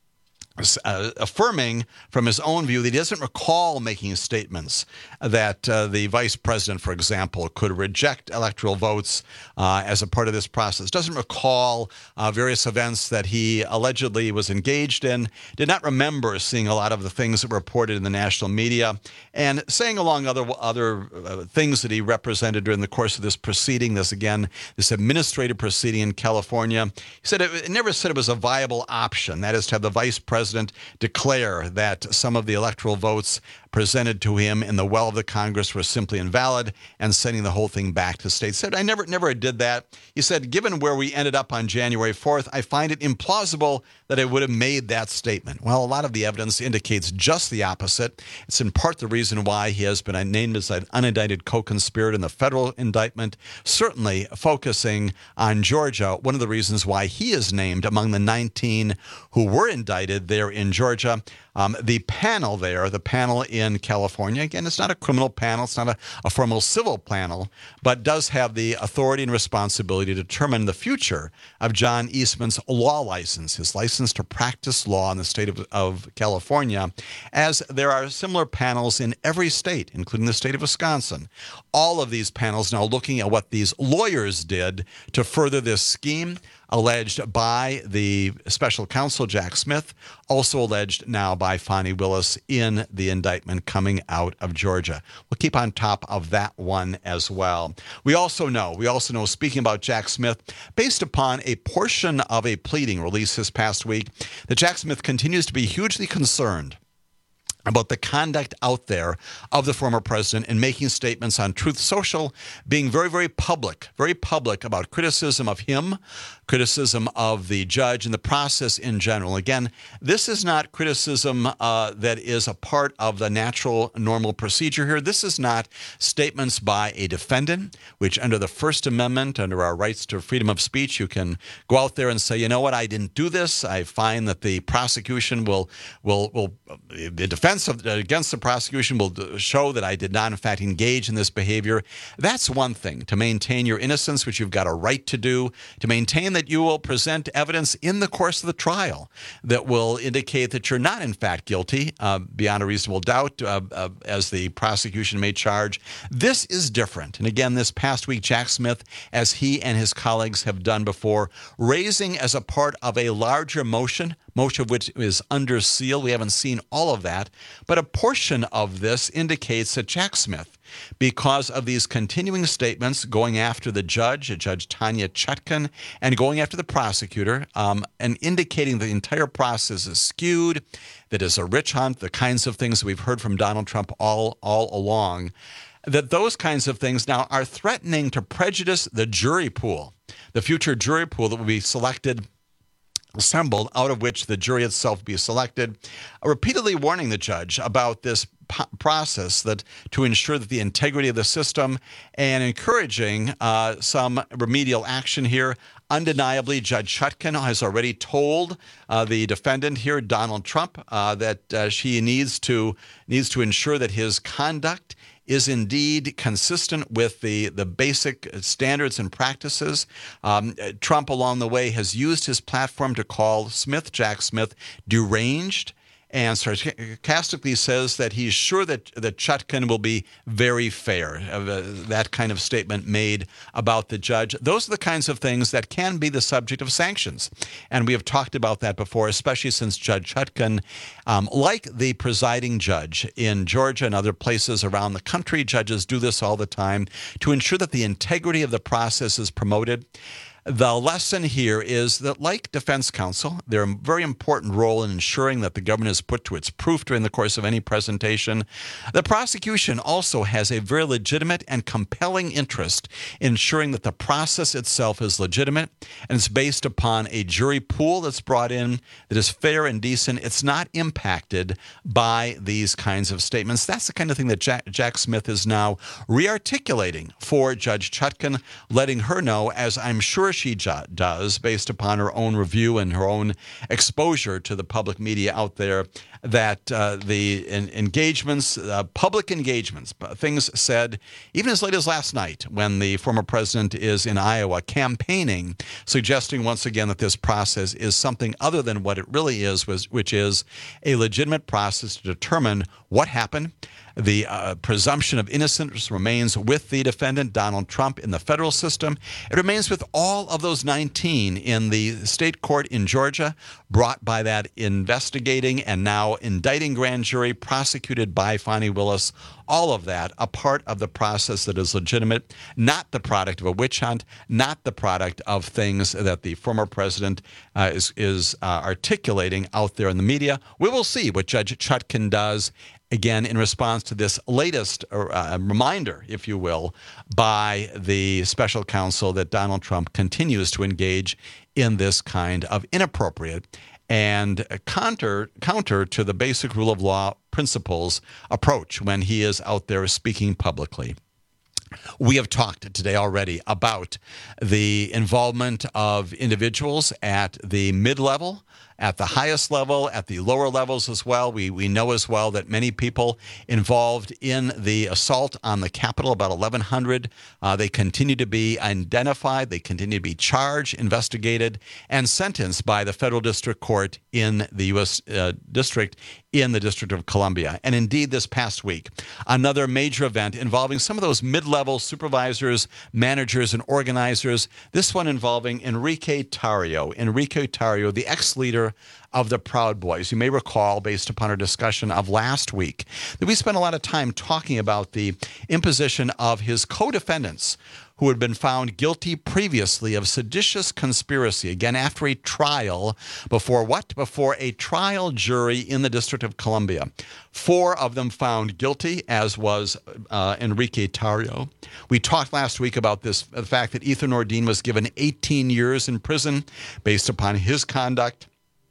Uh, affirming from his own view that he doesn't recall making statements that uh, the vice president, for example, could reject electoral votes uh, as a part of this process. Doesn't recall uh, various events that he allegedly was engaged in. Did not remember seeing a lot of the things that were reported in the national media, and saying along other other uh, things that he represented during the course of this proceeding. This again, this administrative proceeding in California. He said it, it never said it was a viable option. That is to have the vice president President declare that some of the electoral votes presented to him in the well of the Congress were simply invalid and sending the whole thing back to states. Said, I never never did that. He said, given where we ended up on January fourth, I find it implausible that I would have made that statement. Well, a lot of the evidence indicates just the opposite. It's in part the reason why he has been named as an unindicted co-conspirator in the federal indictment, certainly focusing on Georgia. One of the reasons why he is named among the nineteen who were indicted there in Georgia. Um, the panel there, the panel in in California. Again, it's not a criminal panel. It's not a, a formal civil panel, but does have the authority and responsibility to determine the future of John Eastman's law license, his license to practice law in the state of, of California, as there are similar panels in every state, including the state of Wisconsin. All of these panels now looking at what these lawyers did to further this scheme, alleged by the special counsel, Jack Smith, also alleged now by Fani Willis in the indictment coming out of Georgia. We'll keep on top of that one as well. We also know, we also know, speaking about Jack Smith, based upon a portion of a pleading released this past week, that Jack Smith continues to be hugely concerned about the conduct out there of the former president in making statements on Truth Social, being very, very public, very public about criticism of him, criticism of the judge and the process in general. Again, this is not criticism uh, that is a part of the natural, normal procedure here. This is not statements by a defendant, which under the First Amendment, under our rights to freedom of speech, you can go out there and say, you know what, I didn't do this. I find that the prosecution will, will, will the defense Of, against the prosecution will show that I did not, in fact, engage in this behavior. That's one thing, to maintain your innocence, which you've got a right to do, to maintain that you will present evidence in the course of the trial that will indicate that you're not, in fact, guilty uh, beyond a reasonable doubt, uh, uh, as the prosecution may charge. This is different. And again, this past week, Jack Smith, as he and his colleagues have done before, raising as a part of a larger motion, most of which is under seal. We haven't seen all of that. But a portion of this indicates that Jack Smith, because of these continuing statements going after the judge, Judge Tanya Chutkan, and going after the prosecutor, um, and indicating the entire process is skewed, that is a witch hunt, the kinds of things that we've heard from Donald Trump all, all along, that those kinds of things now are threatening to prejudice the jury pool, the future jury pool that will be selected assembled, out of which the jury itself will be selected, repeatedly warning the judge about this p- process that to ensure that the integrity of the system, and encouraging uh, some remedial action here. Undeniably, Judge Chutkan has already told uh, the defendant here, Donald Trump, uh, that uh, she needs to needs to ensure that his conduct is indeed consistent with the, the basic standards and practices. Um, Trump, along the way, has used his platform to call Smith, Jack Smith, deranged, and sarcastically says that he's sure that, that Chutkan will be very fair. Uh, that kind of statement made about the judge. Those are the kinds of things that can be the subject of sanctions. And we have talked about that before, especially since Judge Chutkan, um, like the presiding judge in Georgia and other places around the country, judges do this all the time to ensure that the integrity of the process is promoted. The lesson here is that, like defense counsel, they're a very important role in ensuring that the government is put to its proof during the course of any presentation. The prosecution also has a very legitimate and compelling interest in ensuring that the process itself is legitimate and it's based upon a jury pool that's brought in that is fair and decent. It's not impacted by these kinds of statements. That's the kind of thing that Jack, Jack Smith is now re-articulating for Judge Chutkan, letting her know, as I'm sure she does, based upon her own review and her own exposure to the public media out there, that uh, the in, engagements, uh, public engagements, things said even as late as last night when the former president is in Iowa campaigning, suggesting once again that this process is something other than what it really is, was, which is a legitimate process to determine what happened. The uh, presumption of innocence remains with the defendant, Donald Trump, in the federal system. It remains with all of those nineteen in the state court in Georgia, brought by that investigating and now indicting grand jury, prosecuted by Fani Willis. All of that a part of the process that is legitimate, not the product of a witch hunt, not the product of things that the former president uh, is, is uh, articulating out there in the media. We will see what Judge Chutkan does, again, in response to this latest uh, reminder, if you will, by the special counsel that Donald Trump continues to engage in this kind of inappropriate and counter counter to the basic rule of law principles approach when he is out there speaking publicly. We have talked today already about the involvement of individuals at the mid-level at the highest level, at the lower levels as well. We we know as well that many people involved in the assault on the Capitol, about eleven hundred, uh, they continue to be identified. They continue to be charged, investigated, and sentenced by the federal district court in the U S uh, district in the District of Columbia. And indeed, this past week, another major event involving some of those mid-level supervisors, managers, and organizers, this one involving Enrique Tarrio. Enrique Tarrio, the ex-leader of the Proud Boys. You may recall, based upon our discussion of last week, that we spent a lot of time talking about the imposition of his co-defendants who had been found guilty previously of seditious conspiracy, again, after a trial before what? Before a trial jury in the District of Columbia. Four of them found guilty, as was uh, Enrique Tarrio. We talked last week about this, the fact that Ethan Nordin was given eighteen years in prison based upon his conduct.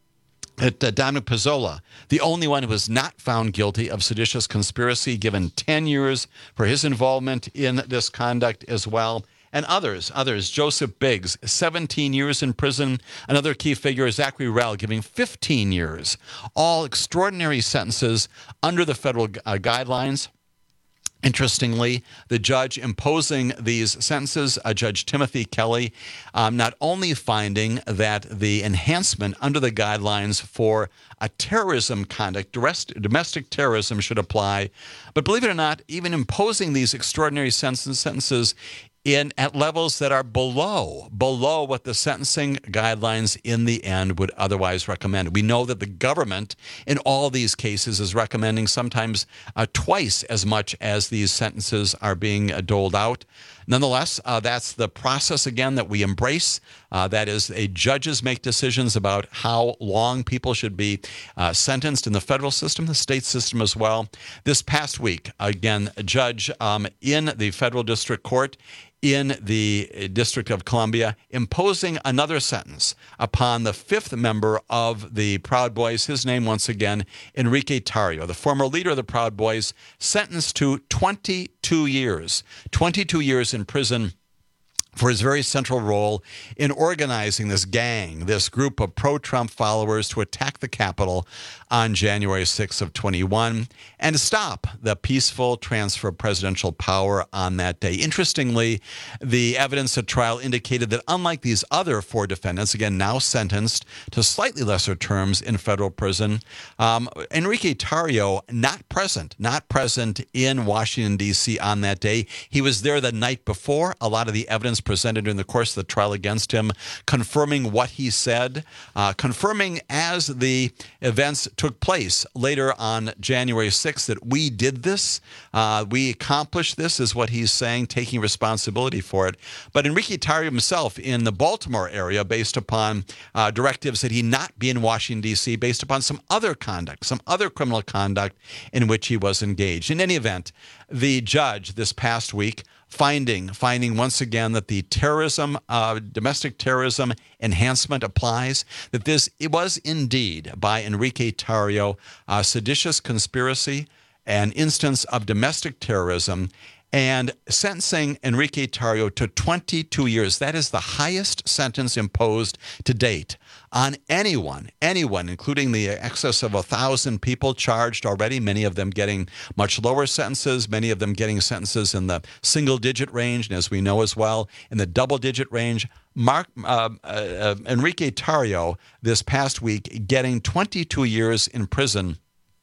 At uh, Dominic Pizzola, the only one who was not found guilty of seditious conspiracy, given ten years for his involvement in this conduct as well. And others, others, Joseph Biggs, seventeen years in prison. Another key figure, Zachary Rell, giving fifteen years. All extraordinary sentences under the federal uh, guidelines. Interestingly, the judge imposing these sentences, uh, Judge Timothy Kelly, um, not only finding that the enhancement under the guidelines for a terrorism conduct, domestic terrorism should apply, but believe it or not, even imposing these extraordinary sentences in at levels that are below, below what the sentencing guidelines in the end would otherwise recommend. We know that the government in all these cases is recommending sometimes uh, twice as much as these sentences are being uh, doled out. Nonetheless, uh, that's the process, again, that we embrace. Uh, that is, a judges make decisions about how long people should be uh, sentenced in the federal system, the state system as well. This past week, again, a judge um, in the federal district court in the District of Columbia, imposing another sentence upon the fifth member of the Proud Boys. His name, once again, Enrique Tarrio, the former leader of the Proud Boys, sentenced to twenty-two years, twenty-two years in prison for his very central role in organizing this gang, this group of pro-Trump followers to attack the Capitol on January sixth of twenty-one and to stop the peaceful transfer of presidential power on that day. Interestingly, the evidence at trial indicated that unlike these other four defendants, again, now sentenced to slightly lesser terms in federal prison, um, Enrique Tarrio not present, not present in Washington, D C on that day. He was there the night before. A lot of the evidence presented during the course of the trial against him, confirming what he said, uh, confirming as the events took place later on January sixth that we did this, uh, we accomplished this, is what he's saying, taking responsibility for it. But Enrique Tarrio himself in the Baltimore area, based upon uh, directives that he not be in Washington, D C, based upon some other conduct, some other criminal conduct in which he was engaged. In any event, the judge this past week Finding, finding once again that the terrorism, uh, domestic terrorism enhancement applies, that this it was indeed by Enrique Tarrio a seditious conspiracy, an instance of domestic terrorism, and sentencing Enrique Tarrio to twenty-two years. That is the highest sentence imposed to date on anyone, anyone, including the excess of a thousand people charged already, many of them getting much lower sentences, many of them getting sentences in the single-digit range, and as we know as well, in the double-digit range. Mark uh, uh, Enrique Tarrio this past week getting twenty-two years in prison,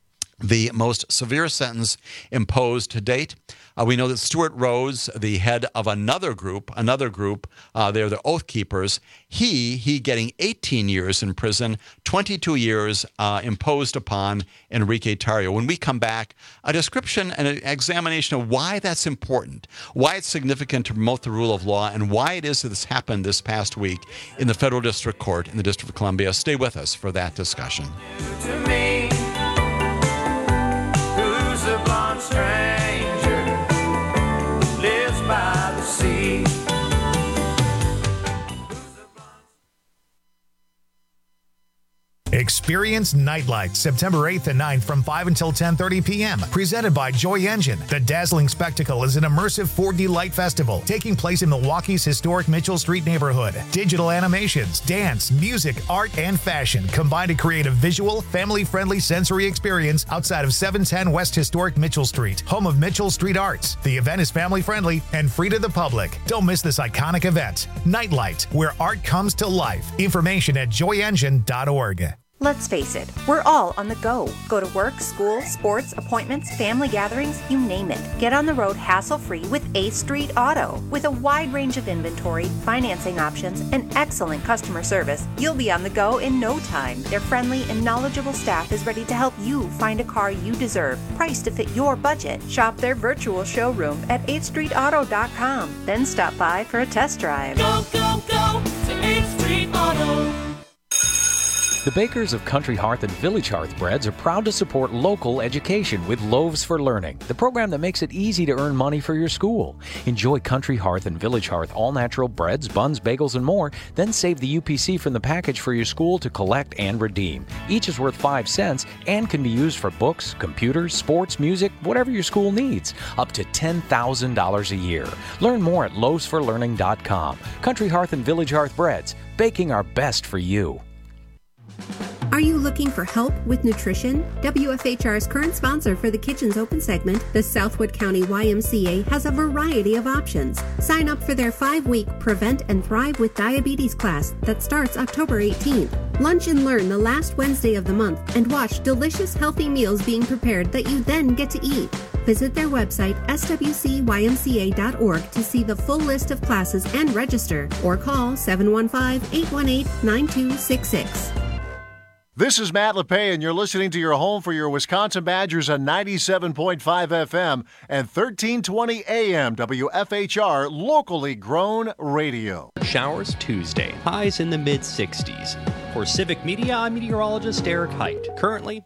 the most severe sentence imposed to date. Uh, we know that Stuart Rhodes, the head of another group, another group, uh, they're the Oath Keepers, he, he getting eighteen years in prison, twenty-two years uh, imposed upon Enrique Tarrio. When we come back, a description and an examination of why that's important, why it's significant to promote the rule of law, and why it is that this happened this past week in the Federal District Court in the District of Columbia. Stay with us for that discussion. To me, who's a blonde stranger, lives by the sea. Experience Experience Nightlight, September eighth and ninth from five until ten thirty p.m. Presented by Joy Engine. The dazzling spectacle is an immersive four D light festival taking place in Milwaukee's historic Mitchell Street neighborhood. Digital animations, dance, music, art, and fashion combine to create a visual, family-friendly sensory experience outside of seven ten West Historic Mitchell Street, home of Mitchell Street Arts. The event is family-friendly and free to the public. Don't miss this iconic event. Nightlight, where art comes to life. Information at joy engine dot org. Let's face it, we're all on the go. Go to work, school, sports, appointments, family gatherings, you name it. Get on the road hassle-free with eighth Street Auto. With a wide range of inventory, financing options, and excellent customer service, you'll be on the go in no time. Their friendly and knowledgeable staff is ready to help you find a car you deserve, priced to fit your budget. Shop their virtual showroom at eighth street auto dot com. Then stop by for a test drive. Go, go, go to eighth Street Auto. The bakers of Country Hearth and Village Hearth Breads are proud to support local education with Loaves for Learning, the program that makes it easy to earn money for your school. Enjoy Country Hearth and Village Hearth all-natural breads, buns, bagels, and more, then save the U P C from the package for your school to collect and redeem. Each is worth five cents and can be used for books, computers, sports, music, whatever your school needs, up to ten thousand dollars a year. Learn more at loaves for learning dot com. Country Hearth and Village Hearth Breads, baking our best for you. Are you looking for help with nutrition? W F H R's current sponsor for the Kitchens Open segment, the Southwood County Y M C A, has a variety of options. Sign up for their five-week Prevent and Thrive with Diabetes class that starts October eighteenth. Lunch and learn the last Wednesday of the month and watch delicious, healthy meals being prepared that you then get to eat. Visit their website, s w c y m c a dot org, to see the full list of classes and register, or call seven one five, eight one eight, nine two six six. This is Matt LePay, and you're listening to your home for your Wisconsin Badgers on ninety-seven point five F M and thirteen twenty A M W F H R, locally grown radio. Showers Tuesday, highs in the mid sixties. For Civic Media, I'm meteorologist Eric Height. Currently,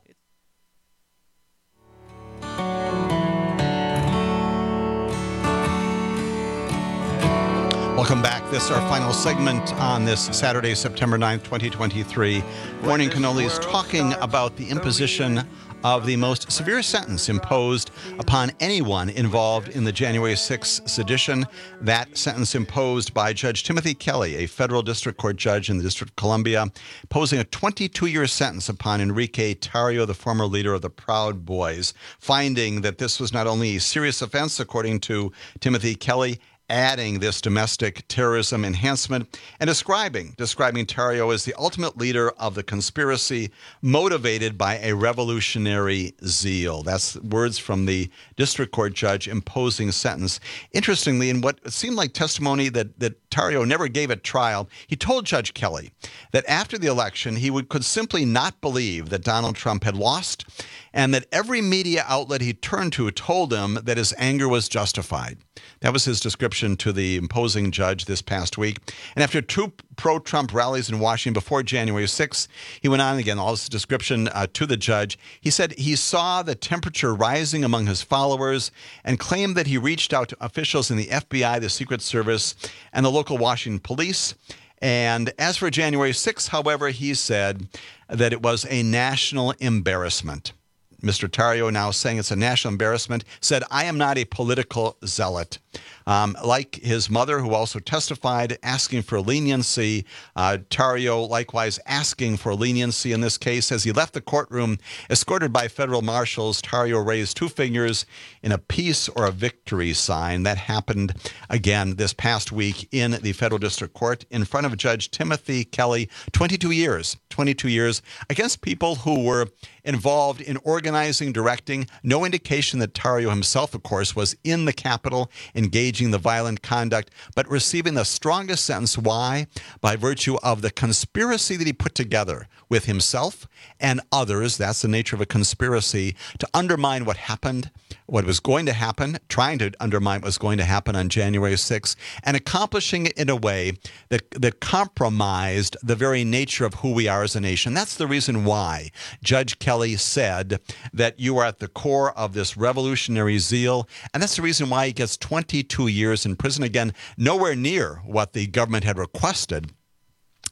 Welcome back. This is our final segment on this Saturday, September ninth, twenty twenty-three. Morning Cannolis talking about the imposition of the most severe sentence imposed upon anyone involved in the January sixth sedition. That sentence imposed by Judge Timothy Kelly, a federal district court judge in the District of Columbia, imposing a twenty-two-year sentence upon Enrique Tarrio, the former leader of the Proud Boys, finding that this was not only a serious offense, according to Timothy Kelly, adding this domestic terrorism enhancement, and describing describing Tarrio as the ultimate leader of the conspiracy motivated by a revolutionary zeal. That's words from the district court judge imposing sentence. Interestingly, in what seemed like testimony that, that Tarrio never gave at trial, he told Judge Kelly that after the election, he would could simply not believe that Donald Trump had lost, and that every media outlet he turned to told him that his anger was justified. That was his description to the imposing judge this past week. And after two pro-Trump rallies in Washington before January sixth, he went on again, all this description uh, to the judge. He said he saw the temperature rising among his followers and claimed that he reached out to officials in the F B I, the Secret Service, and the local Washington police. And as for January sixth, however, he said that it was a national embarrassment. Mister Tarrio, now saying it's a national embarrassment, said, "I am not a political zealot." Um, like his mother, who also testified, asking for leniency, uh, Tarrio likewise asking for leniency in this case. As he left the courtroom, escorted by federal marshals, Tarrio raised two fingers in a peace or a victory sign. That happened again this past week in the federal district court in front of Judge Timothy Kelly. twenty-two years, twenty-two years against people who were involved in organizing, directing. No indication that Tarrio himself, of course, was in the Capitol engaging the violent conduct, but receiving the strongest sentence. Why? By virtue of the conspiracy that he put together with himself and others. That's the nature of a conspiracy, to undermine what happened, what was going to happen, trying to undermine what was going to happen on January sixth, and accomplishing it in a way that, that compromised the very nature of who we are as a nation. That's the reason why Judge Kelly said that you are at the core of this revolutionary zeal, and that's the reason why he gets twenty-two years in prison. Again, nowhere near what the government had requested.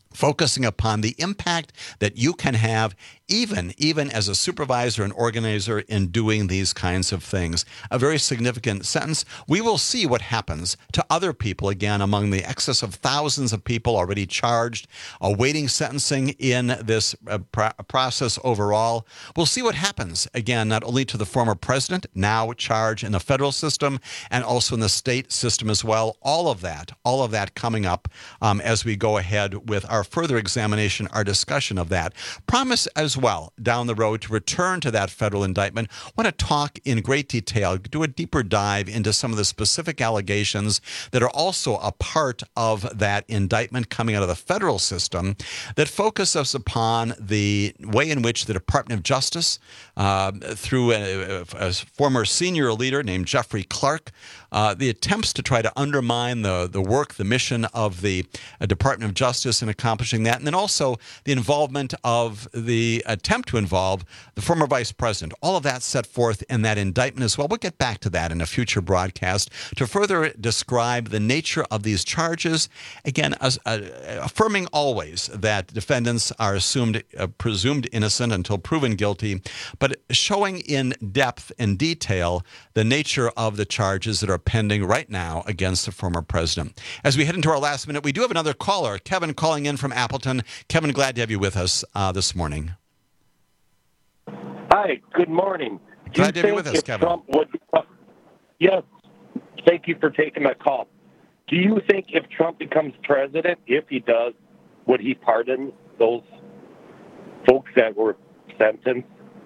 focusing upon the impact that you can have even even as a supervisor and organizer in doing these kinds of things. A very significant sentence. We will see what happens to other people, again, among the excess of thousands of people already charged, awaiting sentencing in this uh, pr- process overall. We'll see what happens, again, not only to the former president, now charged in the federal system, and also in the state system as well. All of that, all of that coming up um, as we go ahead with our further examination, our discussion of that. Promise as well down the road to return to that federal indictment. I want to talk in great detail, do a deeper dive into some of the specific allegations that are also a part of that indictment coming out of the federal system that focus us upon the way in which the Department of Justice, uh, through a, a former senior leader named Jeffrey Clark, uh, the attempts to try to undermine the, the work, the mission of the uh, Department of Justice in accomplishing that, and then also the involvement of the attempt to involve the former vice president. All of that set forth in that indictment as well. We'll get back to that in a future broadcast to further describe the nature of these charges. Again, as, uh, affirming always that defendants are assumed, uh, presumed innocent until proven guilty, but showing in depth and detail the nature of the charges that are pending right now against the former president. As we head into our last minute, we do have another caller, Kevin, calling in from Appleton. Kevin, glad to have you with us uh, this morning. Hi, good morning. Do Glad you to have you with think us, if Kevin. Trump would, uh, yes, thank you for taking my call. Do you think if Trump becomes president, if he does, would he pardon those folks that were sentenced?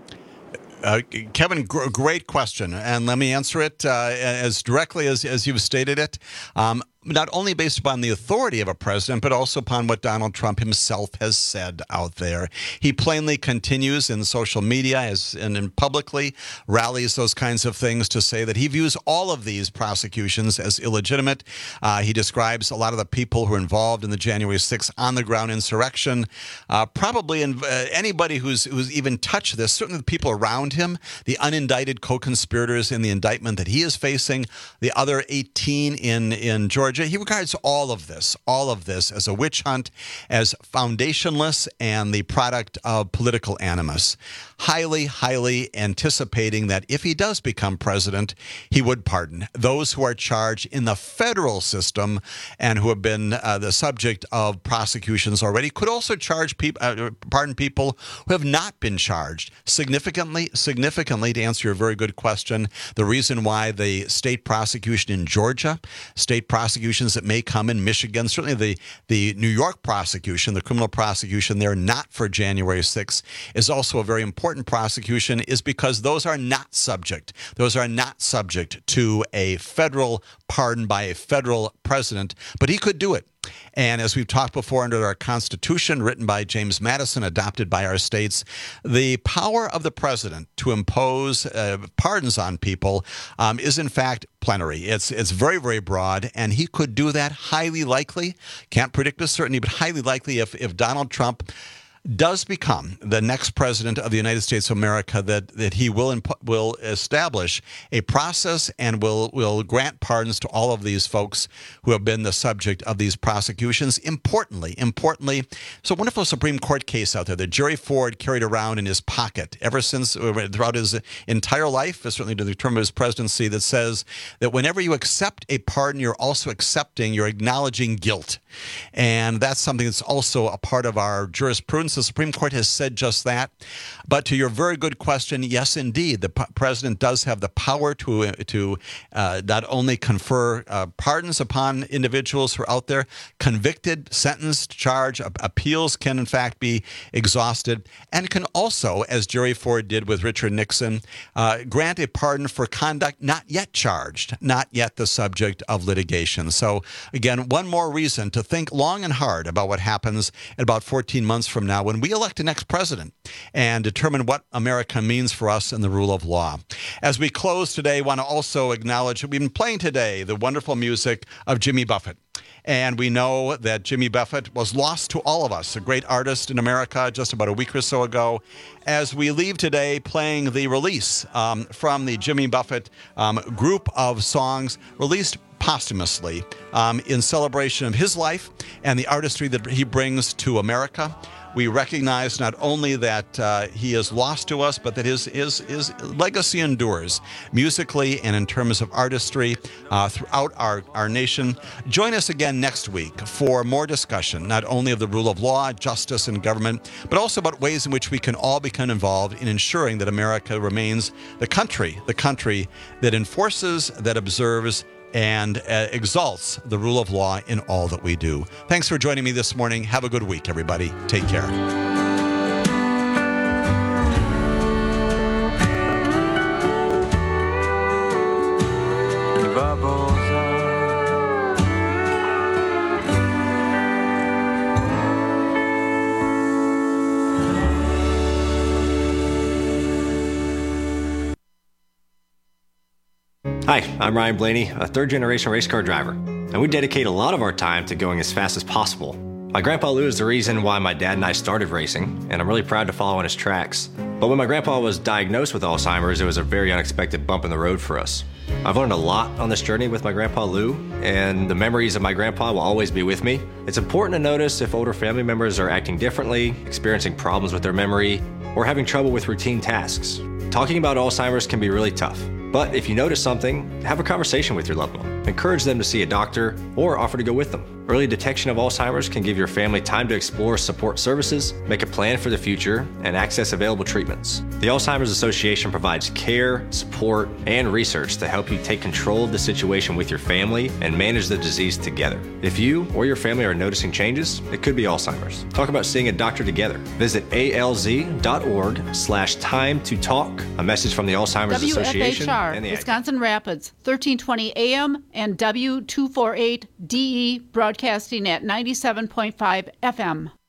Uh, Kevin, gr- great question, and let me answer it uh, as directly as, as you've stated it. Um, not only based upon the authority of a president, but also upon what Donald Trump himself has said out there. He plainly continues in social media as, and in publicly rallies those kinds of things to say that he views all of these prosecutions as illegitimate. Uh, he describes a lot of the people who are involved in the January sixth on-the-ground insurrection. Uh, probably in, uh, anybody who's, who's even touched this, certainly the people around him, the unindicted co-conspirators in the indictment that he is facing, the other eighteen in, in Georgia. He regards all of this, all of this as a witch hunt, as foundationless and the product of political animus. Highly, highly anticipating that if he does become president, he would pardon those who are charged in the federal system and who have been uh, the subject of prosecutions already. Could also charge people, uh, pardon people who have not been charged. Significantly, significantly, to answer your very good question, the reason why the state prosecution in Georgia, state prosecutions that may come in Michigan, certainly the, the New York prosecution, the criminal prosecution there, not for January sixth, is also a very important prosecution, is because those are not subject. Those are not subject to a federal pardon by a federal president, but he could do it. And as we've talked before, under our Constitution, written by James Madison, adopted by our states, the power of the president to impose uh, pardons on people um, is, in fact, plenary. It's it's very, very broad, and he could do that highly likely. Can't predict with certainty, but highly likely if, if Donald Trump does become the next president of the United States of America, that, that he will imp- will establish a process and will, will grant pardons to all of these folks who have been the subject of these prosecutions. Importantly, importantly, there's a wonderful Supreme Court case out there that Jerry Ford carried around in his pocket ever since, throughout his entire life, certainly to the term of his presidency, that says that whenever you accept a pardon, you're also accepting, you're acknowledging guilt. And that's something that's also a part of our jurisprudence. The Supreme Court has said just that. But to your very good question, yes, indeed, the p- president does have the power to to uh, not only confer uh, pardons upon individuals who are out there, convicted, sentenced, charged, uh, appeals can in fact be exhausted, and can also, as Jerry Ford did with Richard Nixon, uh, grant a pardon for conduct not yet charged, not yet the subject of litigation. So again, one more reason to think long and hard about what happens in about fourteen months from now when we elect the next president and determine what America means for us in the rule of law. As we close today, I want to also acknowledge that we've been playing today the wonderful music of Jimmy Buffett. And we know that Jimmy Buffett was lost to all of us, a great artist in America just about a week or so ago. As we leave today playing the release um, from the Jimmy Buffett um, group of songs released posthumously um, in celebration of his life and the artistry that he brings to America. We recognize not only that uh, he is lost to us, but that his, his, his legacy endures musically and in terms of artistry uh, throughout our, our nation. Join us again next week for more discussion, not only of the rule of law, justice, and government, but also about ways in which we can all become involved in ensuring that America remains the country, the country that enforces, that observes, and uh, exalts the rule of law in all that we do. Thanks for joining me this morning. Have a good week, everybody. Take care. Hi, I'm Ryan Blaney, a third-generation race car driver, and we dedicate a lot of our time to going as fast as possible. My grandpa Lou is the reason why my dad and I started racing, and I'm really proud to follow in his tracks. But when my grandpa was diagnosed with Alzheimer's, it was a very unexpected bump in the road for us. I've learned a lot on this journey with my grandpa Lou, and the memories of my grandpa will always be with me. It's important to notice if older family members are acting differently, experiencing problems with their memory, or having trouble with routine tasks. Talking about Alzheimer's can be really tough. But if you notice something, have a conversation with your loved one. Encourage them to see a doctor or offer to go with them. Early detection of Alzheimer's can give your family time to explore support services, make a plan for the future, and access available treatments. The Alzheimer's Association provides care, support, and research to help you take control of the situation with your family and manage the disease together. If you or your family are noticing changes, it could be Alzheimer's. Talk about seeing a doctor together. Visit alz.org slash time to talk. A message from the Alzheimer's W F H R, Association and the Wisconsin Rapids, thirteen twenty A M and W two forty-eight D E broadcasting at ninety-seven point five F M.